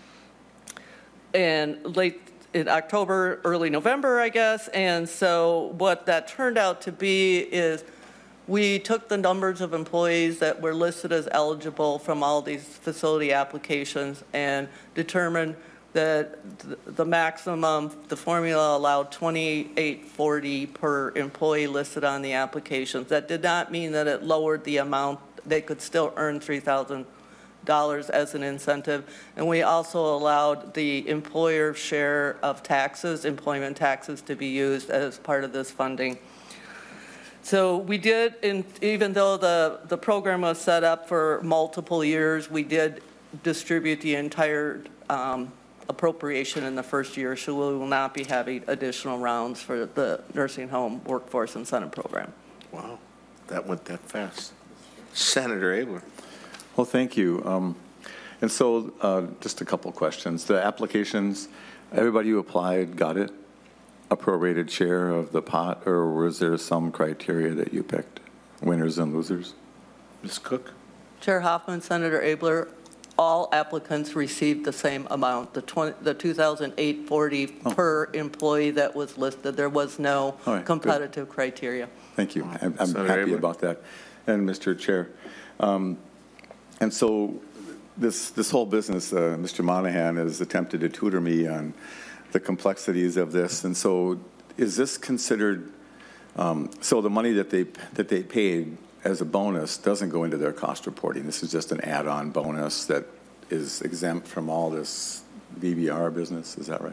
in late in October, early November, I guess. And so what that turned out to be is we took the numbers of employees that were listed as eligible from all these facility applications and determined that the maximum, the formula allowed twenty-eight forty per employee listed on the applications. That did not mean that it lowered the amount. They could still earn three thousand dollars as an incentive. And we also allowed the employer share of taxes, employment taxes, to be used as part of this funding. So we did, in, even though the, the program was set up for multiple years, we did distribute the entire um, appropriation in the first year, so we will not be having additional rounds for the nursing home workforce incentive program. Wow, that went that fast. Senator Abeler. Well, thank you. Um, and so uh, just a couple questions. The applications, everybody who applied got it? A prorated share of the pot, or was there some criteria that you picked, winners and losers? Miz Cook? Chair Hoffman, Senator Abeler, all applicants received the same amount, the, twenty, the two thousand eight forty oh. per employee that was listed. There was no right, competitive good. criteria. Thank you. I'm, I'm happy Abeler. about that. And Mister Chair, um, and so this this whole business, uh, Mister Monahan has attempted to tutor me on the complexities of this. And so, is this considered? Um, so the money that they that they paid as a bonus doesn't go into their cost reporting. This is just an add-on bonus that is exempt from all this V B R business. Is that right?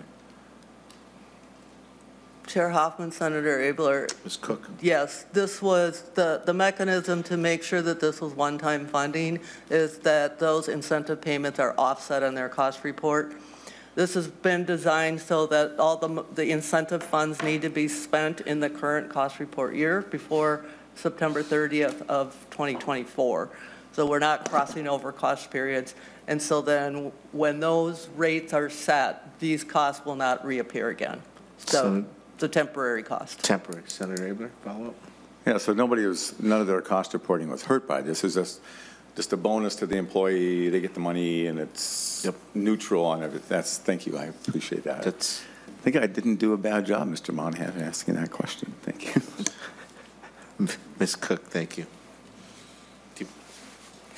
Chair Hoffman, Senator Abeler. Miz Cook? Yes, this was the, the mechanism to make sure that this was one-time funding is that those incentive payments are offset on their cost report. This has been designed so that all the, the incentive funds need to be spent in the current cost report year before September thirtieth of twenty twenty-four. So we're not crossing over cost periods. And so then when those rates are set, these costs will not reappear again. So. so It's a temporary cost. Temporary. Senator Abeler, follow up? Yeah, so nobody was, none of their cost reporting was hurt by this. It's just, just a bonus to the employee. They get the money and it's yep. neutral on it. That's, thank you. I appreciate that. That's, I think I didn't do a bad job, Mister Monahan, asking that question. Thank you. Miz Cook, thank you.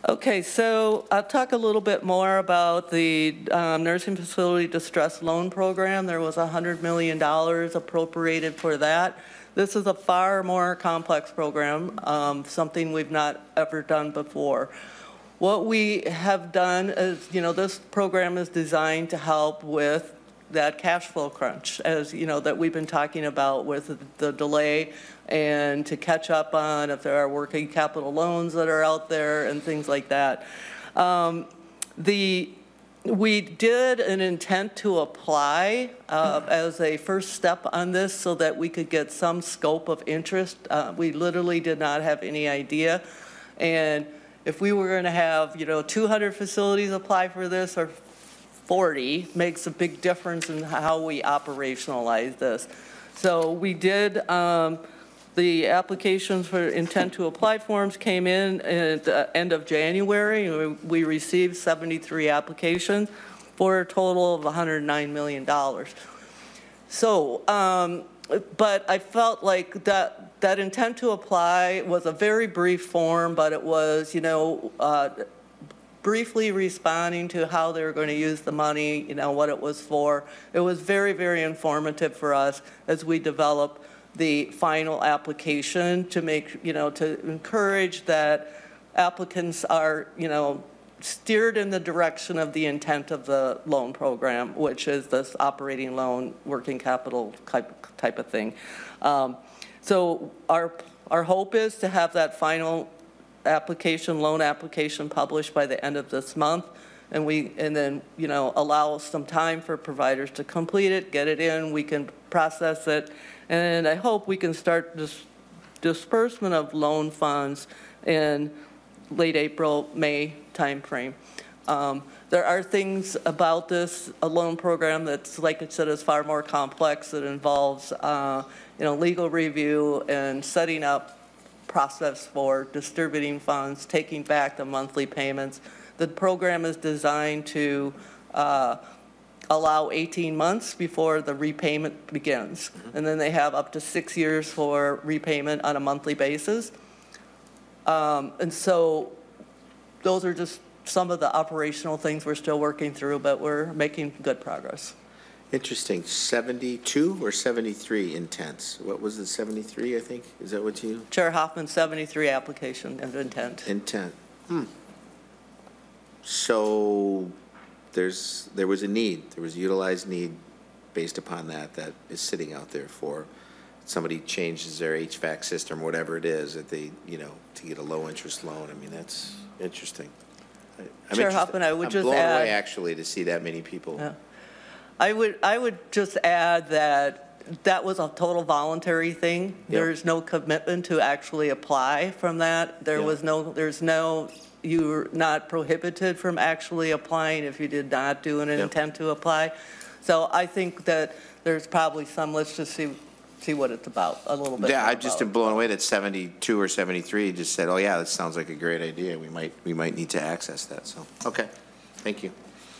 Okay, so I'll talk a little bit more about the um, Nursing Facility Distress Loan Program. There was one hundred million dollars appropriated for that. This is a far more complex program, um, something we've not ever done before. What we have done is, you know, this program is designed to help with that cash flow crunch, as you know, that we've been talking about with the delay, and to catch up on if there are working capital loans that are out there and things like that. Um, the we did an intent to apply uh, as a first step on this so that we could get some scope of interest. Uh, we literally did not have any idea, and if we were going to have, you know, two hundred facilities apply for this or forty, makes a big difference in how we operationalize this. So we did, um, the applications for intent to apply forms came in at the end of January. We received seventy-three applications for a total of one hundred nine million dollars. So, um, but I felt like that, that intent to apply was a very brief form, but it was, you know, uh, briefly responding to how they were going to use the money, you know, what it was for. It was very, very informative for us as we develop the final application to make, you know, to encourage that applicants are, you know, steered in the direction of the intent of the loan program, which is this operating loan, working capital type, type of thing. Um, so our, our hope is to have that final application, loan application published by the end of this month, and we, and then, you know, allow some time for providers to complete it, get it in, we can process it, and I hope we can start this disbursement of loan funds in late April, May timeframe. Um, there are things about this a loan program that's, like I said, is far more complex. It involves, uh, you know, legal review and setting up process for distributing funds, taking back the monthly payments. The program is designed to uh, allow eighteen months before the repayment begins. Mm-hmm. And then they have up to six years for repayment on a monthly basis. Um, and so those are just some of the operational things we're still working through, but we're making good progress. Interesting. seventy-two or seventy-three intents? What was it, seventy-three, I think? Is that what you? Chair Hoffman, seventy-three application of intent. Intent. Hmm. So there's, there was a need, there was a utilized need based upon that, that is sitting out there for somebody changes their H V A C system, whatever it is, that they, you know, to get a low interest loan. I mean, that's interesting. I, I'm Chair interested. Hoffman, I would I'm just blown add. away, actually, to see that many people. Yeah. I would, I would just add that that was a total voluntary thing. Yep. There's no commitment to actually apply from that. There Yeah. was no, there's no, you're not prohibited from actually applying if you did not do an Yep. intent to apply. So I think that there's probably some, let's just see, see what it's about a little bit. Yeah, more I just about. am blown away that seventy-two or seventy-three just said, oh yeah, that sounds like a great idea. We might, we might need to access that, so, okay, thank you.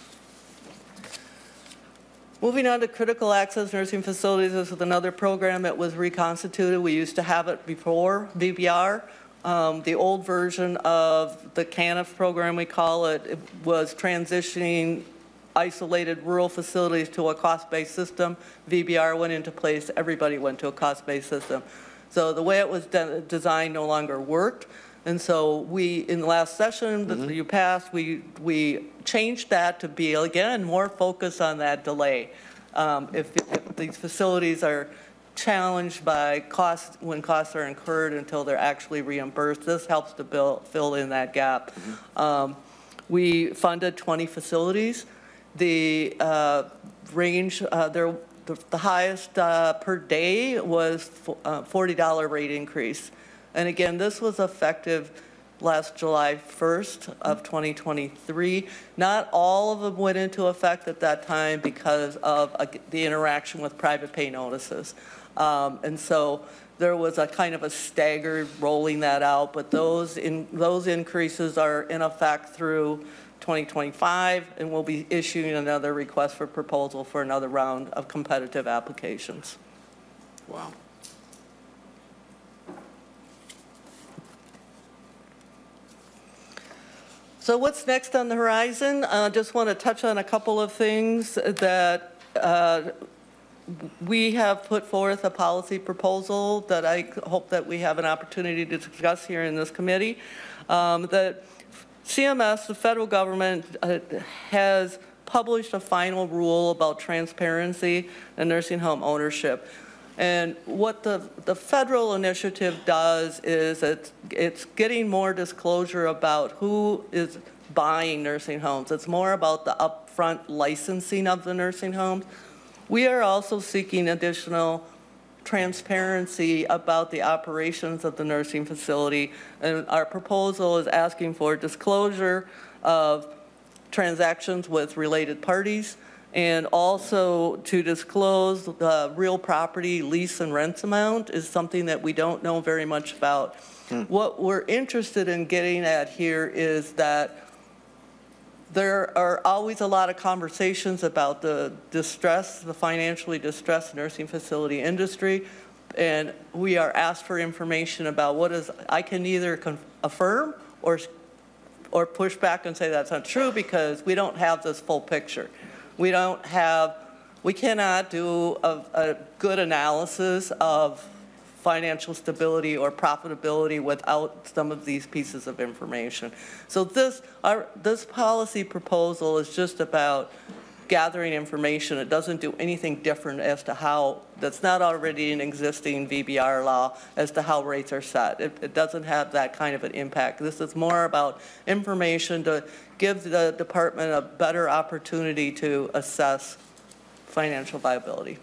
Moving on to critical access nursing facilities, this is another program that was reconstituted. We used to have it before V B R. Um, the old version of the CANF program, we call it, it was transitioning isolated rural facilities to a cost-based system. V B R went into place, everybody went to a cost-based system. So the way it was de designed no longer worked. And so we, in the last session that mm-hmm. you passed, we, we changed that to be, again, more focused on that delay. Um, if, if these facilities are challenged by costs, when costs are incurred until they're actually reimbursed, this helps to build, fill in that gap. Mm-hmm. um, we funded twenty facilities. The uh, range, uh, there, the, the highest uh, per day was uh, forty dollar rate increase. And again, this was effective last July first of twenty twenty-three. Not all of them went into effect at that time because of uh, the interaction with private pay notices. Um, and so there was a kind of a staggered rolling that out, but those, in, those increases are in effect through twenty twenty-five, and we'll be issuing another request for proposal for another round of competitive applications. Wow. So what's next on the horizon? I uh, just want to touch on a couple of things that uh, we have put forth a policy proposal that I hope that we have an opportunity to discuss here in this committee. Um, that C M S, the federal government, uh, has published a final rule about transparency and nursing home ownership. And what the, the federal initiative does is it's, it's getting more disclosure about who is buying nursing homes. It's more about the upfront licensing of the nursing homes. We are also seeking additional transparency about the operations of the nursing facility. And our proposal is asking for disclosure of transactions with related parties, and also to disclose the real property lease and rent amount is something that we don't know very much about. Hmm. What we're interested in getting at here is that there are always a lot of conversations about the distress, the financially distressed nursing facility industry, and we are asked for information about what is, I can either affirm or or push back and say that's not true because we don't have this full picture. We don't have, we cannot do a, a good analysis of financial stability or profitability without some of these pieces of information. So this, our, this policy proposal is just about gathering information. It doesn't do anything different as to how, that's not already an existing V B R law, as to how rates are set. It, it doesn't have that kind of an impact. This is more about information to give the department a better opportunity to assess financial viability.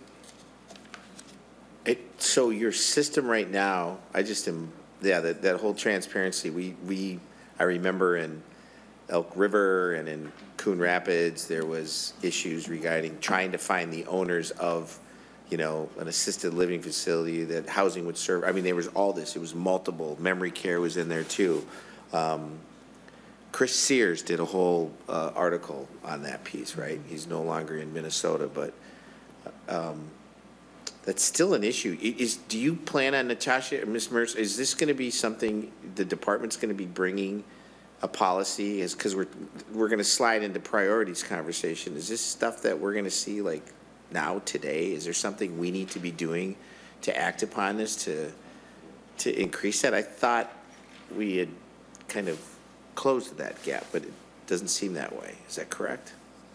It, so your system right now, I just am, yeah, that, that whole transparency, we, we, I remember in Elk River and in Coon Rapids, there was issues regarding trying to find the owners of, you know, an assisted living facility that housing would serve. I mean, there was all this. It was multiple. Memory care was in there too. Um, Chris Sears did a whole uh, article on that piece, right? He's no longer in Minnesota, but um, that's still an issue. Is, do you plan on, Natasha or Miz Mercer, is this going to be something the department's going to be bringing a policy? Is because we're we're going to slide into priorities conversation. Is this stuff that we're going to see like now today? Is there something we need to be doing to act upon this to to increase that? I thought we had kind of closed that gap, but it doesn't seem that way. Is that correct?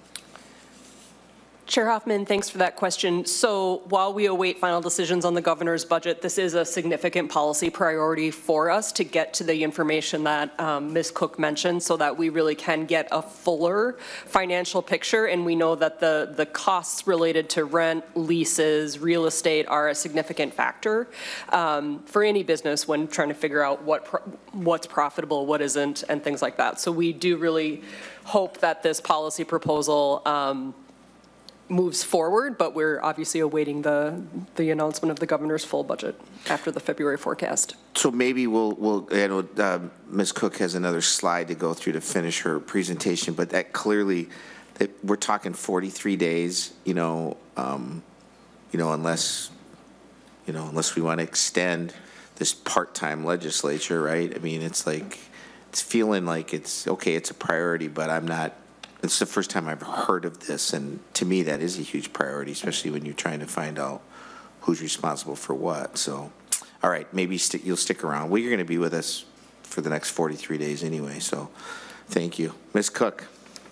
Chair Hoffman, thanks for that question. So while we await final decisions on the governor's budget, this is a significant policy priority for us to get to the information that um, Miz Cook mentioned so that we really can get a fuller financial picture. And we know that the, the costs related to rent, leases, real estate are a significant factor um, for any business when trying to figure out what pro what's profitable, what isn't, and things like that. So we do really hope that this policy proposal um, moves forward, but we're obviously awaiting the the announcement of the governor's full budget after the February forecast. So maybe we'll, we'll I know uh, Miz Cook has another slide to go through to finish her presentation, but that clearly, that we're talking forty-three days, you know, um, you know, unless, you know, unless we want to extend this part-time legislature, right? I mean, it's like, it's feeling like it's, okay, it's a priority, but I'm not, it's the first time I've heard of this, and to me that is a huge priority, especially when you're trying to find out who's responsible for what. So, all right, maybe st you'll stick around. Well, you're going to be with us for the next forty-three days anyway, so thank you. Miz Cook.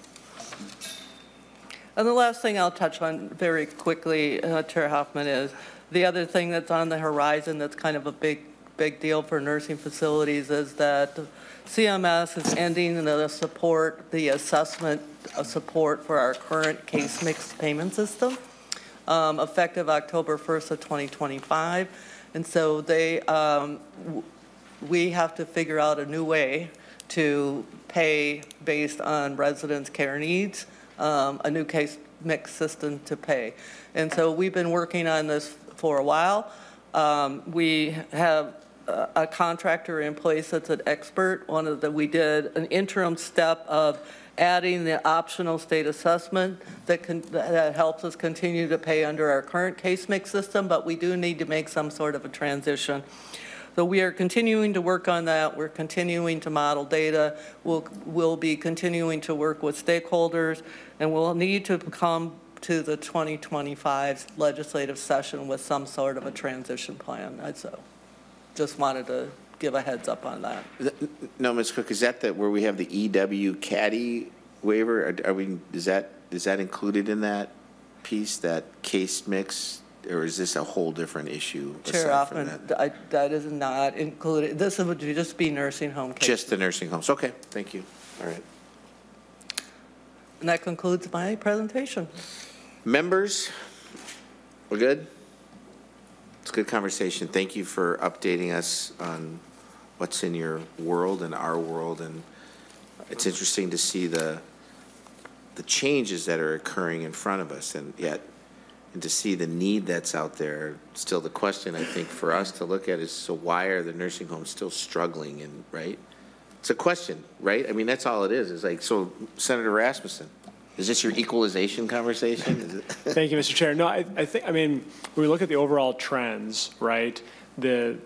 And the last thing I'll touch on very quickly, uh, Chair Hoffman, is the other thing that's on the horizon that's kind of a big, big deal for nursing facilities is that C M S is ending the support, the assessment of support for our current case mix payment system, um, effective October first of twenty twenty-five. And so they, um, we have to figure out a new way to pay based on residents' care needs, um, a new case mix system to pay. And so we've been working on this for a while. Um, we have a contractor in place that's an expert. One of the, we did an interim step of adding the optional state assessment that, can, that helps us continue to pay under our current case mix system, but we do need to make some sort of a transition. So we are continuing to work on that. We're continuing to model data. We'll, we'll be continuing to work with stakeholders, and we'll need to come to the twenty twenty-five legislative session with some sort of a transition plan. And so just wanted to give a heads up on that. No, Miz Cook, is that the, where we have the E W caddy waiver? Are, are we, is that, is that included in that piece, that case mix? Or is this a whole different issue? Chair Hoffman, that? I, that is not included. This would just be nursing home cases. Just the nursing homes. Okay, thank you. All right. And that concludes my presentation. Members, we're good? It's a good conversation. Thank you for updating us on what's in your world and our world. And it's interesting to see the, the changes that are occurring in front of us, and yet and to see the need that's out there. Still, the question I think for us to look at is, so why are the nursing homes still struggling? And right, it's a question, right? I mean, that's all it is. It's like, so Senator Rasmussen, is this your equalization conversation? Is it? Thank you, Mister Chair. No, I, I think, I mean, when we look at the overall trends, right, the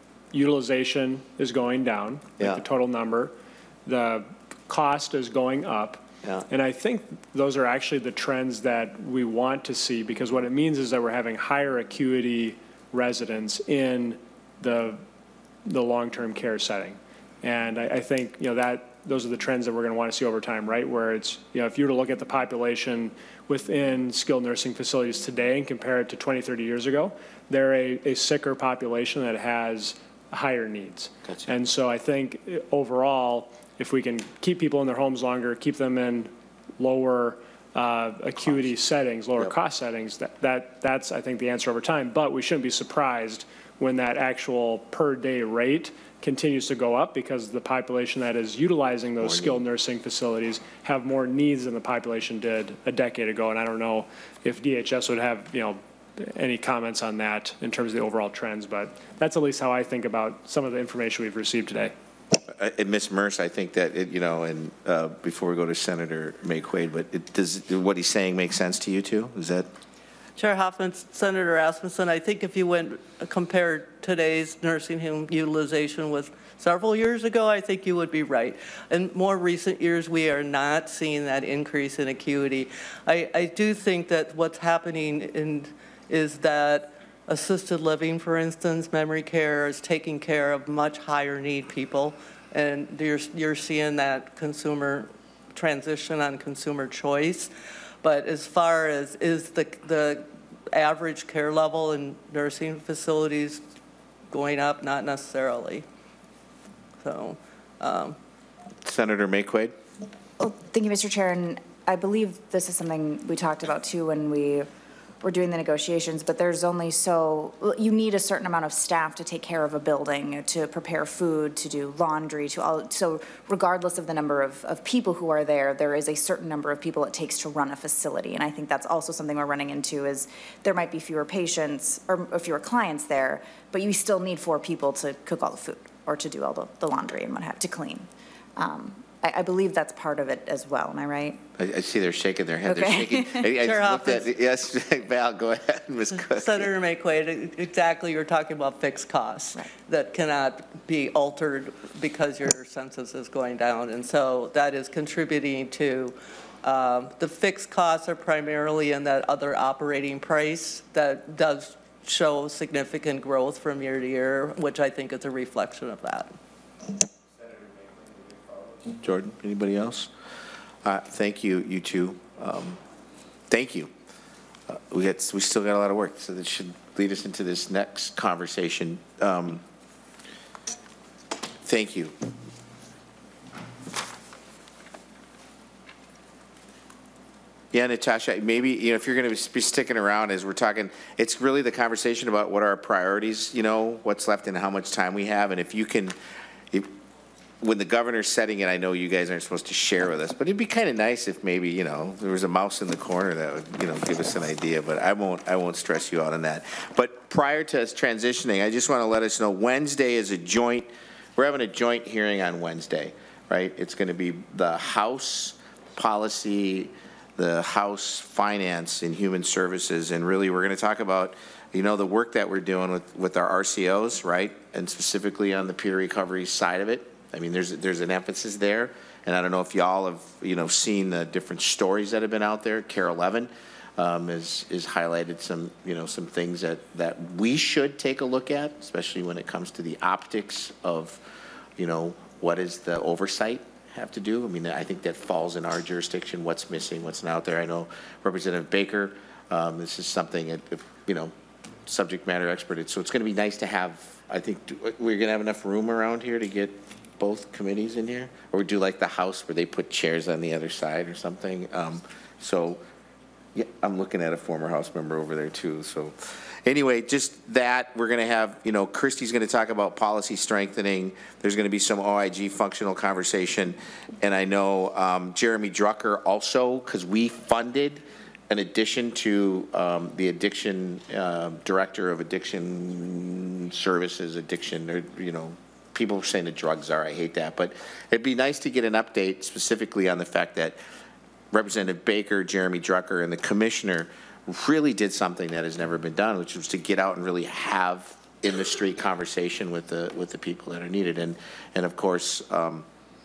utilization is going down, like Yeah. the total number. The cost is going up. Yeah. And I think those are actually the trends that we want to see, because what it means is that we're having higher acuity residents in the, the long-term care setting. And I, I think, you know, that those are the trends that we're going to want to see over time, right? Where it's, you know, if you were to look at the population within skilled nursing facilities today and compare it to twenty, thirty years ago, they're a, a sicker population that has higher needs. Gotcha. And so I think overall, if we can keep people in their homes longer, keep them in lower uh, acuity cost. settings, lower Yep. cost settings, that, that that's, I think, the answer over time. But we shouldn't be surprised when that actual per day rate continues to go up, because the population that is utilizing those More skilled need. nursing facilities have more needs than the population did a decade ago. And I don't know if D H S would have, you know, any comments on that in terms of the overall trends, but that's at least how I think about some of the information we've received today. Uh, And Miz Merce, I think that, it, you know, and uh, before we go to Senator May-Quade, but it, does what he's saying make sense to you too? Is that? Chair Hoffman, Senator Rasmussen, I think if you went compared today's nursing home utilization with several years ago, I think you would be right. In more recent years, we are not seeing that increase in acuity. I, I do think that what's happening in, is that assisted living, for instance, memory care is taking care of much higher need people, and you're, you're seeing that consumer transition on consumer choice. But as far as is the, the average care level in nursing facilities going up? Not necessarily. So. Um, Senator May-Quade? Well, thank you, Mister Chair. And I believe this is something we talked about too when we were doing the negotiations, but there's only so, you need a certain amount of staff to take care of a building, to prepare food, to do laundry, to all, so regardless of the number of, of people who are there, there is a certain number of people it takes to run a facility. And I think that's also something we're running into, is there might be fewer patients or fewer clients there, but you still need four people to cook all the food or to do all the, the laundry and what have, to clean. Um, I, I believe that's part of it as well. Am I right? I, I see they're shaking their head. Okay. They're shaking. I, I Chair looked at, Hoffman. yes, Val, go ahead, Miz Cook. Senator May-Quade, exactly, you're talking about fixed costs Right. that cannot be altered because your census is going down. And so that is contributing to, um, the fixed costs are primarily in that other operating price that does show significant growth from year to year, which I think is a reflection of that. Jordan, anybody else? Uh, thank you, you two. Um, thank you. Uh, we got, we still got a lot of work, so that should lead us into this next conversation. Um, thank you. Yeah, Natasha, maybe, you know, if you're going to be sticking around as we're talking, it's really the conversation about what are our priorities, you know, what's left and how much time we have. And if you can, if, when the governor's setting it, I know you guys aren't supposed to share with us, but it'd be kind of nice if maybe, you know, there was a mouse in the corner that would, you know, give us an idea, but I won't, I won't stress you out on that. But prior to us transitioning, I just want to let us know Wednesday is a joint, we're having a joint hearing on Wednesday, right? It's going to be the House policy, the House Finance and Human Services, and really we're going to talk about you know, the work that we're doing with, with our R C Os, right? And specifically on the peer recovery side of it. I mean, there's, there's an emphasis there. And I don't know if y'all have, you know, seen the different stories that have been out there. Carol Levin um, is, is highlighted some, you know, some things that, that we should take a look at, especially when it comes to the optics of, you know, what is the oversight have to do. I mean, I think that falls in our jurisdiction, what's missing, what's not out there. I know Representative Baker, um, this is something, that, if, you know, subject matter expert. So it's going to be nice to have, I think, we're going to have enough room around here to get both committees in here, or we do like the House where they put chairs on the other side or something. Um, so yeah, I'm looking at a former House member over there too. So anyway, just that we're going to have, you know, Christie's going to talk about policy strengthening. There's going to be some O I G functional conversation. And I know um, Jeremy Drucker also, because we funded in addition to um, the addiction uh, director of addiction services, addiction, or, you know, people are saying the drugs are, I hate that, but it'd be nice to get an update specifically on the fact that Representative Baker, Jeremy Drucker, and the commissioner really did something that has never been done, which was to get out and really have in the street conversation with the with the people that are needed. And and of course, um,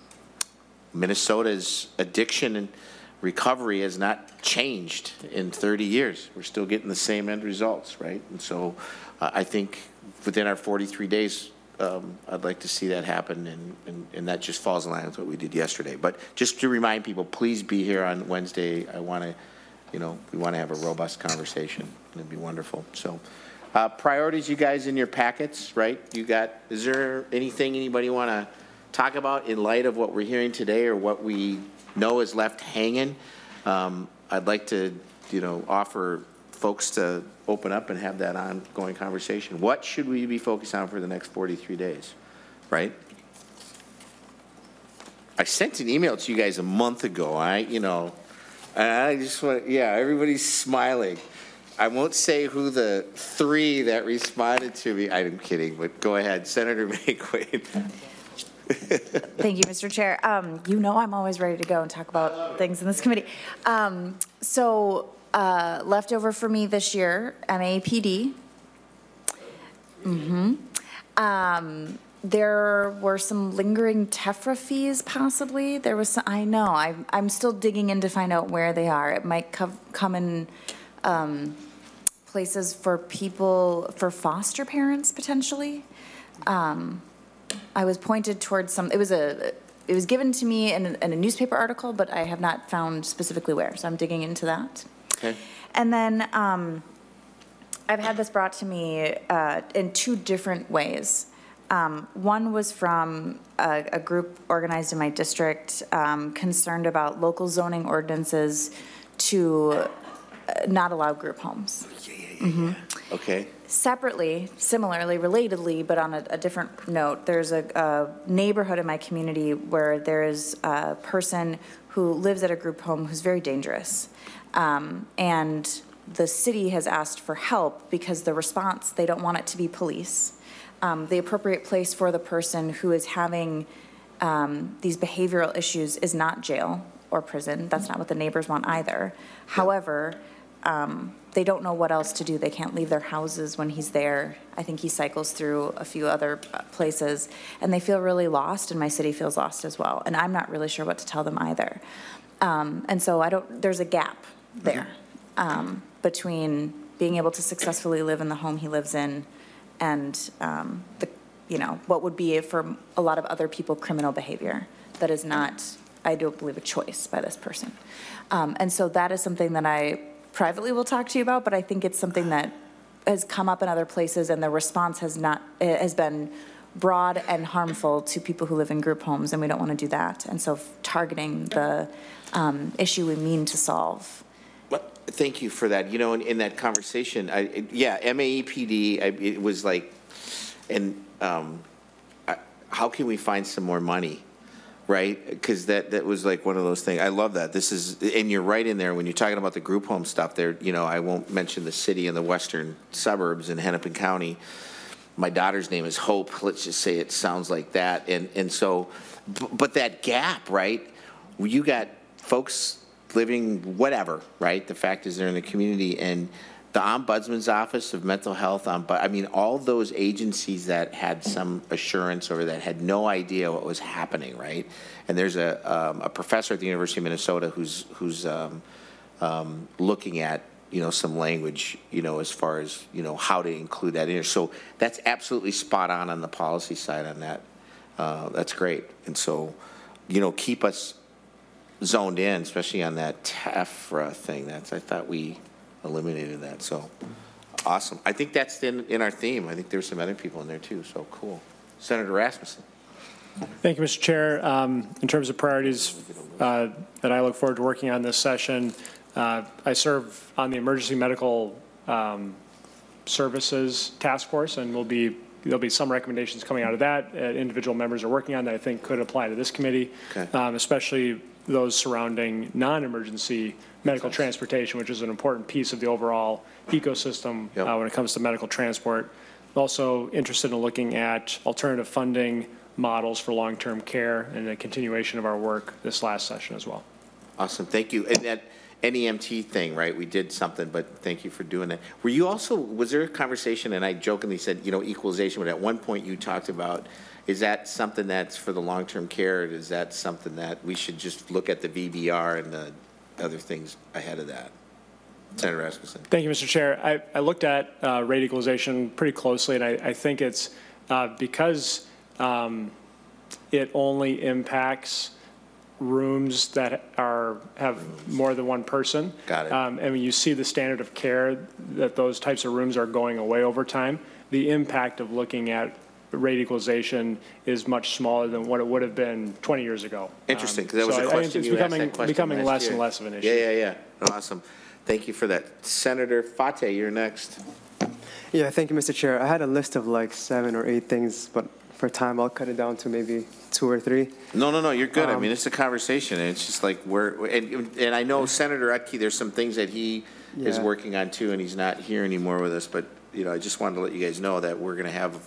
Minnesota's addiction and recovery has not changed in thirty years. We're still getting the same end results, right? And so uh, I think within our forty-three days, Um, I'd like to see that happen, and, and, and that just falls in line with what we did yesterday. But just to remind people, please be here on Wednesday. I want to, you know, we want to have a robust conversation. It'd be wonderful. So, uh, priorities, you guys, in your packets, right? You got, is there anything anybody want to talk about in light of what we're hearing today or what we know is left hanging? Um, I'd like to, you know, offer folks to open up and have that ongoing conversation. What should we be focused on for the next forty-three days, right? I sent an email to you guys a month ago. I, you know, I just want, yeah, everybody's smiling. I won't say who the three that responded to me. I'm kidding, but go ahead, Senator McQuaid. Thank you, Mister Chair. Um, you know I'm always ready to go and talk about things in this committee. Um, so. Uh, leftover for me this year, M A P D. Mm-hmm. Um, there were some lingering TEFRA fees, possibly. There was some, I know, I, I'm still digging in to find out where they are. It might co- come in um, places for people, for foster parents, potentially. Um, I was pointed towards some, it was a, it was given to me in a, in a newspaper article, but I have not found specifically where, so I'm digging into that. Okay. And then um, I've had this brought to me uh, in two different ways. Um, one was from a, a group organized in my district um, concerned about local zoning ordinances to uh, not allow group homes. Yeah, yeah, yeah, mm-hmm. yeah. Okay. Separately, similarly, relatedly, but on a, a different note, there's a, a neighborhood in my community where there is a person who lives at a group home who's very dangerous. Um, and the city has asked for help because the response, they don't want it to be police. Um, the appropriate place for the person who is having um, these behavioral issues is not jail or prison. That's not what the neighbors want either. However, um, they don't know what else to do. They can't leave their houses when he's there. I think he cycles through a few other places, and they feel really lost, and my city feels lost as well. And I'm not really sure what to tell them either. Um, and so I don't, there's a gap there um, between being able to successfully live in the home he lives in and um, the, you know, what would be for a lot of other people criminal behavior that is not, I don't believe, a choice by this person. Um, and so that is something that I privately will talk to you about, but I think it's something that has come up in other places, and the response has not, it has been broad and harmful to people who live in group homes, and we don't want to do that. And so targeting the um, issue we mean to solve. Well, thank you for that. You know, in, in that conversation, I, it, yeah, M A E P D, I, it was like, and um, I, how can we find some more money, right? Because that, that was like one of those things. I love that. This is, and you're right in there when you're talking about the group home stuff there. You know, I won't mention the city in the western suburbs in Hennepin County. My daughter's name is Hope. Let's just say it sounds like that. And, and so, but that gap, right? You got folks living whatever, right? The fact is they're in the community, and the Ombudsman's Office of Mental Health, um, but I mean, all those agencies that had some assurance or that had no idea what was happening, right? And there's a, um, a professor at the University of Minnesota who's, who's um, um, looking at, you know, some language, you know, as far as, you know, how to include that in here. So that's absolutely spot on on the policy side on that. Uh, that's great. And so, you know, keep us zoned in, especially on that TEFRA thing. That's, I thought we eliminated that. So awesome. I think that's in, in our theme. I think there's some other people in there too. So cool. Senator Rasmussen. Thank you, Mister Chair. Um, in terms of priorities uh, that I look forward to working on this session, uh, I serve on the Emergency Medical um, Services Task Force, and will be there'll be some recommendations coming out of that. Uh, individual members are working on that I think could apply to this committee, okay. um, especially those surrounding non-emergency medical transportation, which is an important piece of the overall ecosystem yep. uh, when it comes to medical transport. I'm also interested in looking at alternative funding models for long-term care and a continuation of our work this last session as well. Awesome, thank you. And that N E M T thing, right, we did something, but thank you for doing that. Were you also, was there a conversation, and I jokingly said, you know, equalization, but at one point you talked about, is that something that's for the long-term care, or is that something that we should just look at the V B R and the other things ahead of that? Senator Rasmussen. Thank you, Mister Chair. I, I looked at uh, rate equalization pretty closely, and I, I think it's uh, because um, it only impacts rooms that are have rooms. more than one person. Got it. Um, and when you see the standard of care that those types of rooms are going away over time, the impact of looking at rate equalization is much smaller than what it would have been twenty years ago. Interesting, because um, that was so a question it's you becoming, asked that question becoming last less year. and less of an issue. Yeah, yeah, yeah. Awesome. Thank you for that. Senator Fate, you're next. Yeah, thank you, Mister Chair. I had a list of like seven or eight things, but for time, I'll cut it down to maybe two or three. No, no, no, you're good. Um, I mean, it's a conversation, and it's just like we're, and, and I know Senator Utke, there's some things that he Yeah. is working on too, and he's not here anymore with us, but, you know, I just wanted to let you guys know that we're going to have,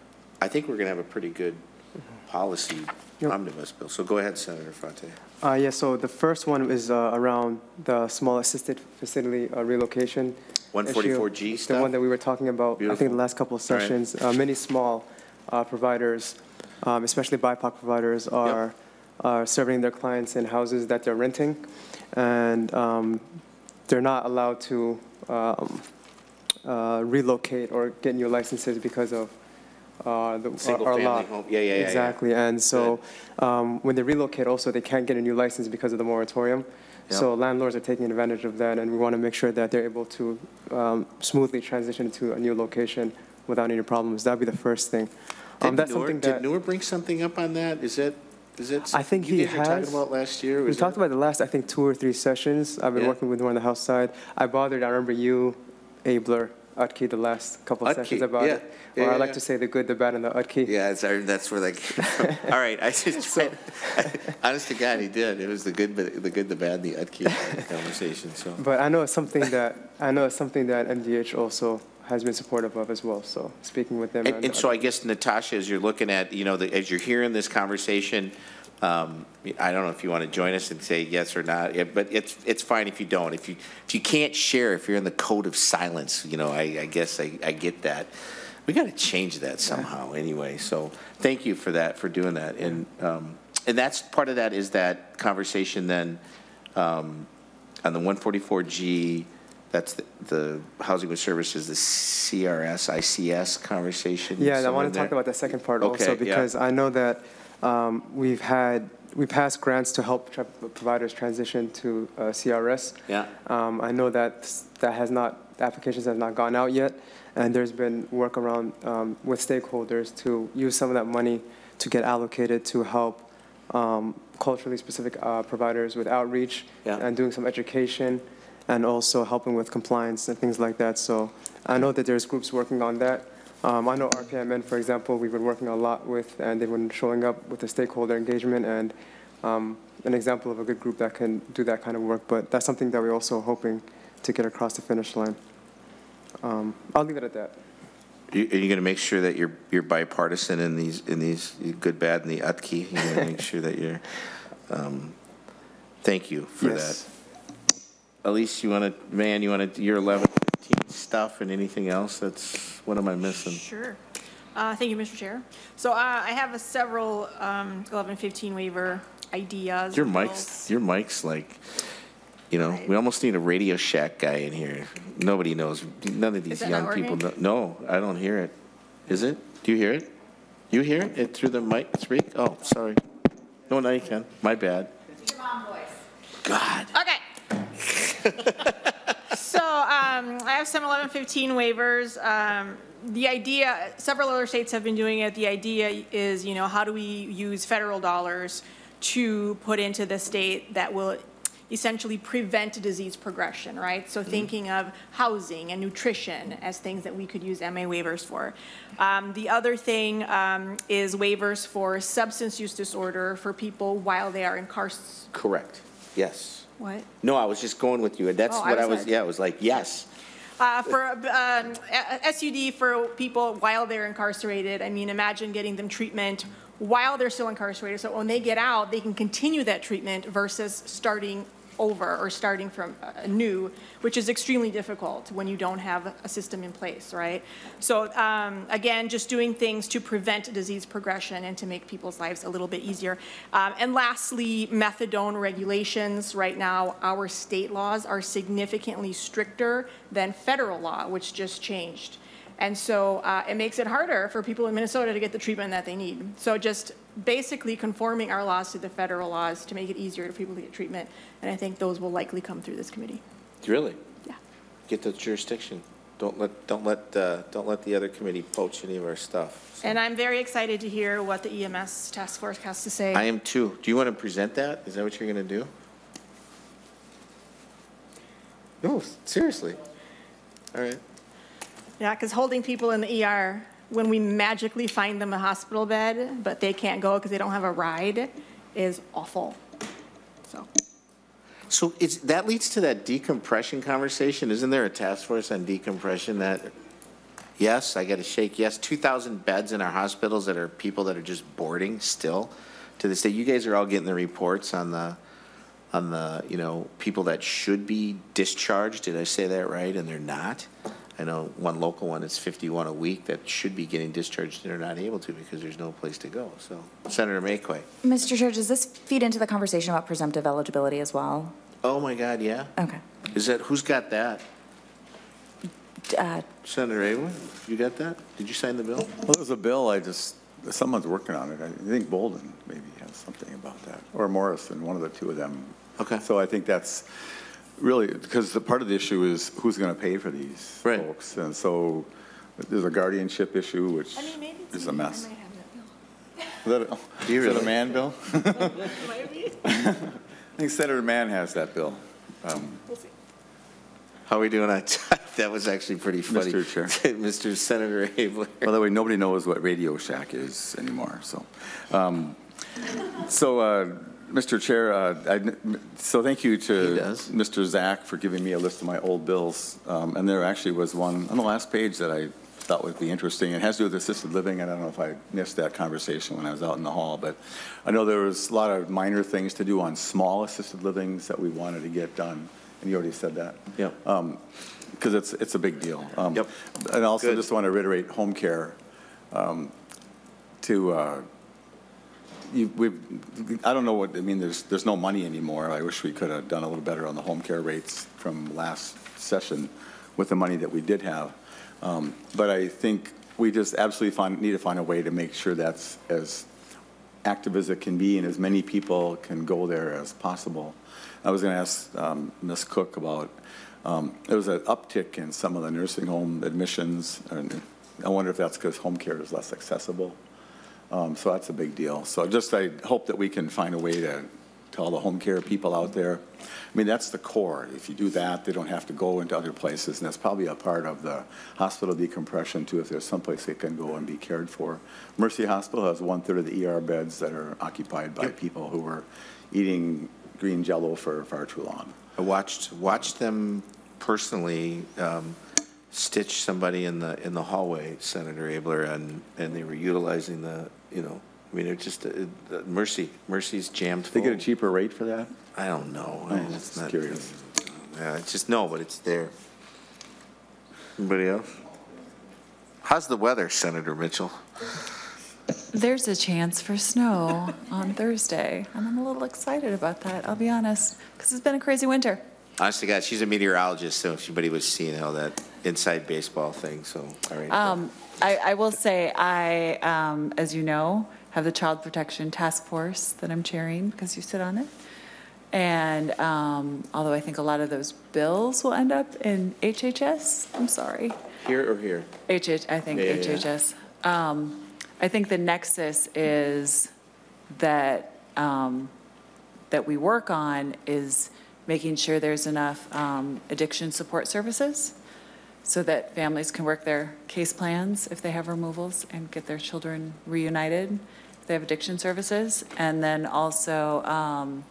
I think we're going to have a pretty good policy Yep. omnibus bill. So go ahead, Senator Fate. Uh, yeah, so the first one is uh, around the small assisted facility uh, relocation. one forty-four G issue, stuff? The one that we were talking about, I Beautiful. think the last couple of All right. sessions. Uh, many small uh, providers, um, especially B I P O C providers, are, are serving their clients in houses that they're renting, and um, they're not allowed to um, uh, relocate or get new licenses because of uh, the, Single our family law. home. Yeah, yeah, yeah, yeah. Exactly, and so um, when they relocate, also they can't get a new license because of the moratorium. Yep. So landlords are taking advantage of that, and we want to make sure that they're able to um, smoothly transition to a new location without any problems. That'd be the first thing. Um, Did that's Noor, something did that Noor bring something up on that? Is that, is that? I think you he guys were talking has. about last year? we Was talked it- about the last, I think, two or three sessions. I've been Yeah. working with Noor on the House side. I bothered, I remember you, Abler, Utke, the last couple of Utke, sessions about yeah. it. Yeah, or I yeah, like yeah. to say the good, the bad, and the Utke. Yeah, it's, our- that's where like, all right, I just, tried- honest to God, he did. It was the good, but the good, the bad, the Utke conversation, so. But I know it's something that I know it's something that M D H also has been supportive of as well. So speaking with them. And, and so I guess, Natasha, as you're looking at, you know, the, as you're hearing this conversation, um, I don't know if you want to join us and say yes or not, yeah, but it's it's fine if you don't. If you if you can't share, if you're in the code of silence, you know, I, I guess I, I get that. We got to change that somehow anyway. So thank you for that, for doing that. And um, and that's part of that is that conversation then um, on the one forty-four G. That's the, the Housing with Services, the C R S, I C S conversation. Yeah, I somewhere want in to talk there? about the second part Okay, also yeah. because I know that um, we've had we passed grants to help tra- providers transition to uh, C R S. Yeah. Um, I know that that has not the applications have not gone out yet, and there's been work around um, with stakeholders to use some of that money to get allocated to help um, culturally specific uh, providers with outreach Yeah. and doing some education, and also helping with compliance and things like that. So I know that there's groups working on that. Um, I know R P M N, for example, we've been working a lot with, and they've been showing up with the stakeholder engagement and um, an example of a good group that can do that kind of work. But that's something that we're also hoping to get across the finish line. Um, I'll leave it at that. You- Are you going to make sure that you're you're bipartisan in these in these good, bad, and the Utke? You're going to make sure that you're. Um, thank you for Yes. that. Elise, you want to, man, you want to, you're eleven. fifteen stuff and anything else that's, what am I missing? Sure. Uh, Thank you, Mister Chair. So uh, I have a several um, eleven fifteen waiver ideas. Your bills. mic's, your mic's like, you know, we almost need a Radio Shack guy in here. Nobody knows, none of these that young not people know. working? No, I don't hear it. Is it? Do you hear it? You hear it? It through the mic speak? Oh, sorry. No, now you can. My bad. Your mom voice. God. Okay. So um, I have some eleven fifteen waivers. Um, The idea, several other states have been doing it. The idea is, you know, how do we use federal dollars to put into the state that will essentially prevent disease progression, right? So thinking of housing and nutrition as things that we could use M A waivers for. Um, the other thing um, is waivers for substance use disorder for people while they are incarcerated. Correct. Yes. What? No, I was just going with you. That's Oh, I what I was was, like- yeah, it was like, yes. Uh, for um, S U D for people while they're incarcerated, I mean, imagine getting them treatment while they're still incarcerated. So when they get out, they can continue that treatment versus starting over or starting from uh, new, which is extremely difficult when you don't have a system in place, right? So um, again, just doing things to prevent disease progression and to make people's lives a little bit easier. Um, and lastly, methadone regulations. Right now, our state laws are significantly stricter than federal law, which just changed. And so uh, it makes it harder for people in Minnesota to get the treatment that they need. So just basically conforming our laws to the federal laws to make it easier for people to get treatment. And I think those will likely come through this committee. Really? Yeah. Get the jurisdiction. Don't let, don't let, uh, don't let the other committee poach any of our stuff. So- And I'm very excited to hear what the E M S task force has to say. I am too. Do you want to present that? Is that what you're going to do? No, seriously. All right. Yeah, because holding people in the E R, when we magically find them a hospital bed, but they can't go because they don't have a ride, is awful. So. So it's, that leads to that decompression conversation. Isn't there a task force on decompression that, yes, I got to shake, yes, two thousand beds in our hospitals that are people that are just boarding still to this day. You guys are all getting the reports on the, on the, you know, people that should be discharged. Did I say that right? And they're not. I know one local one, it's fifty-one a week that should be getting discharged and they're not able to because there's no place to go. So Senator Mayquay. Mister Chair, does this feed into the conversation about presumptive eligibility as well? Oh my God, yeah. Okay. Is that, who's got that? Uh, Senator Abel, you got that? Did you sign the bill? Well, there's a bill, I just, someone's working on it. I think Bolden maybe has something about that, or Morrison, one of the two of them. Okay. So I think that's really, because the part of the issue is who's going to pay for these Right. folks. And so there's a guardianship issue, which I mean, maybe it's is a me. mess. I might have Is that a, Do you is that really? a man bill? that bill. Might be. I think Senator Mann has that bill. Um, We'll see. How are we doing on time? That was actually pretty funny. Mister Chair. Mister Senator Abler. By the way, nobody knows what Radio Shack is anymore, so. Um, So, uh, Mister Chair, uh, I, so thank you He to does. Mister Zach for giving me a list of my old bills. Um, and there actually was one on the last page that I thought would be interesting. It has to do with assisted living. I don't know if I missed that conversation when I was out in the hall, but I know there was a lot of minor things to do on small assisted livings that we wanted to get done. And you already said that. Yep. Um, because it's, it's a big deal. Um, Yep. And also Good. just want to reiterate home care um, to, uh, you, we've, I don't know what, I mean, there's, there's no money anymore. I wish we could have done a little better on the home care rates from last session with the money that we did have. Um, But I think we just absolutely find, need to find a way to make sure that's as active as it can be and as many people can go there as possible. I was going to ask um, Miz Cook about, um, there was an uptick in some of the nursing home admissions, and I wonder if that's because home care is less accessible. Um, so that's a big deal. So just I hope that we can find a way to tell the home care people out there. I mean, that's the core. If you do that, they don't have to go into other places, and that's probably a part of the hospital decompression too, if there's someplace they can go and be cared for. Mercy Hospital has one-third of the E R beds that are occupied by people who were eating green Jell-O for far too long. I watched, watched them personally um, stitch somebody in the, in the hallway, Senator Abler, and, and they were utilizing the, you know, I mean, it's just, uh, uh, Mercy, Mercy's jammed They full. get a cheaper rate for that? I don't know. Oh, I mean, it's just not, curious. yeah, it's just, no, but it's there. Anybody else? How's the weather, Senator Mitchell? There's a chance for snow on Thursday, and I'm a little excited about that, I'll be honest, because it's been a crazy winter. Honest to God, she's a meteorologist, so if anybody was seeing how that inside baseball thing, so, all right. Um, I, I will say, I, um, as you know, have the Child Protection Task Force that I'm chairing because you sit on it. And um, although I think a lot of those bills will end up in H H S, I'm sorry. Here or here? H H, I think Yeah, yeah, H H S. Um, I think the nexus is that, um, that we work on is making sure there's enough um, addiction support services so that families can work their case plans if they have removals and get their children reunited if they have addiction services. And then also, um,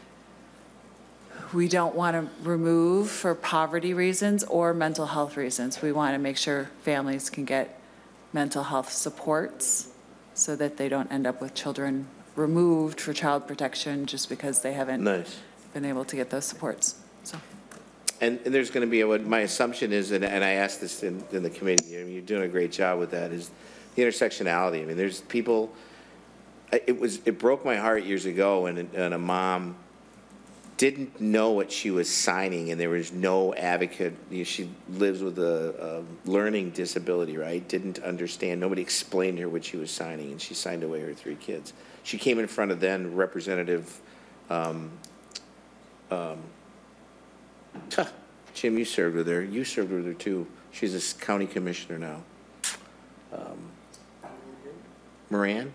we don't want to remove for poverty reasons or mental health reasons. We want to make sure families can get mental health supports so that they don't end up with children removed for child protection just because they haven't Nice. been able to get those supports. So, And, and there's going to be, a, what my assumption is, and, and I asked this in, in the committee, I mean, you're doing a great job with that, is the intersectionality. I mean, there's people, it was, it broke my heart years ago when, when a mom didn't know what she was signing, and there was no advocate. You know, she lives with a, a learning disability, right? Didn't understand. Nobody explained to her what she was signing, and she signed away her three kids. She came in front of then Representative um, um, huh, Jim, you served with her. You served with her too. She's a county commissioner now. Um, Moran?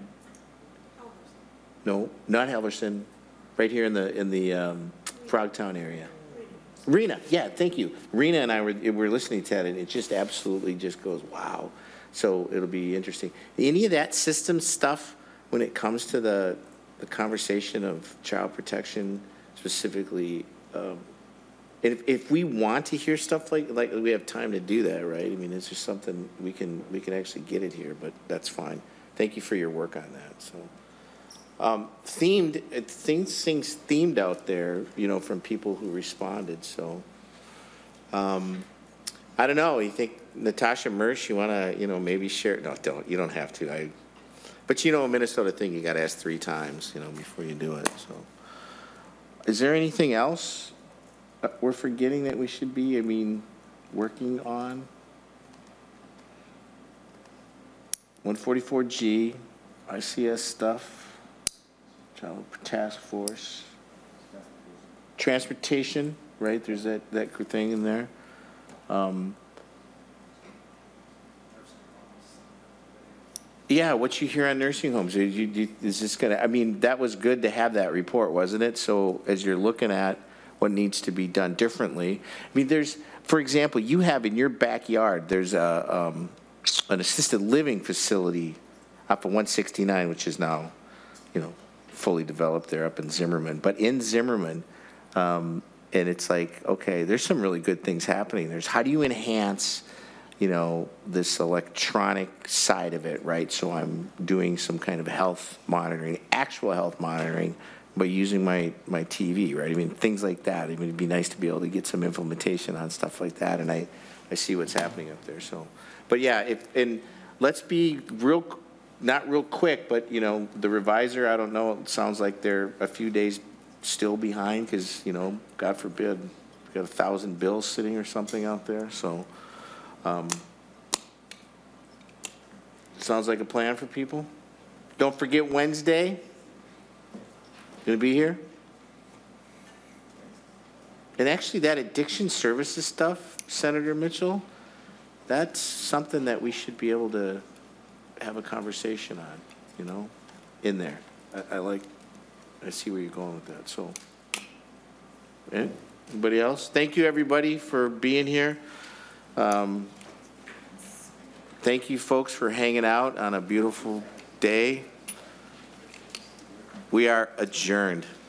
No, not Helverson. Right here in the in the um, Frogtown area. Rena, yeah, thank you. Rena and I were were listening to that, and it just absolutely just goes wow. So it'll be interesting. Any of that system stuff when it comes to the the conversation of child protection, specifically. Um, if if we want to hear stuff like like we have time to do that, right? I mean, it's just something we can we can actually get it here, but that's fine. Thank you for your work on that. So. Um, themed, it, things, things themed out there, you know, from people who responded. So, um, I don't know. You think Natasha Mersch, you want to, you know, maybe share? No, don't. You don't have to. I, but you know, a Minnesota thing, you got to ask three times, you know, before you do it. So, is there anything else uh, we're forgetting that we should be? I mean, working on one forty-four G, I C S stuff. Child Task Force, transportation, right? There's that, that thing in there. Um, yeah, what you hear on nursing homes, you, you, is this gonna, I mean, that was good to have that report, wasn't it? So as you're looking at what needs to be done differently, I mean, there's, for example, you have in your backyard, there's a, um, an assisted living facility up at one sixty-nine, which is now, you know, fully developed there up in Zimmerman. But in Zimmerman, um, and it's like, okay, there's some really good things happening. There's how do you enhance, you know, this electronic side of it, right? So I'm doing some kind of health monitoring, actual health monitoring, by using my, my T V, right? I mean, things like that. I mean, it'd be nice to be able to get some implementation on stuff like that, and I, I see what's happening up there. So, but yeah, if, and let's be real not real quick, but, you know, the reviser, I don't know, it sounds like they're a few days still behind because, you know, God forbid, we've got a thousand bills sitting or something out there. So, um, sounds like a plan for people. Don't forget Wednesday. Gonna be here. And actually that addiction services stuff, Senator Mitchell, that's something that we should be able to have a conversation on, you know, in there. I, I like, I see where you're going with that. So, yeah. Anybody else? Thank you, everybody, for being here. Um, thank you, folks, for hanging out on a beautiful day. We are adjourned.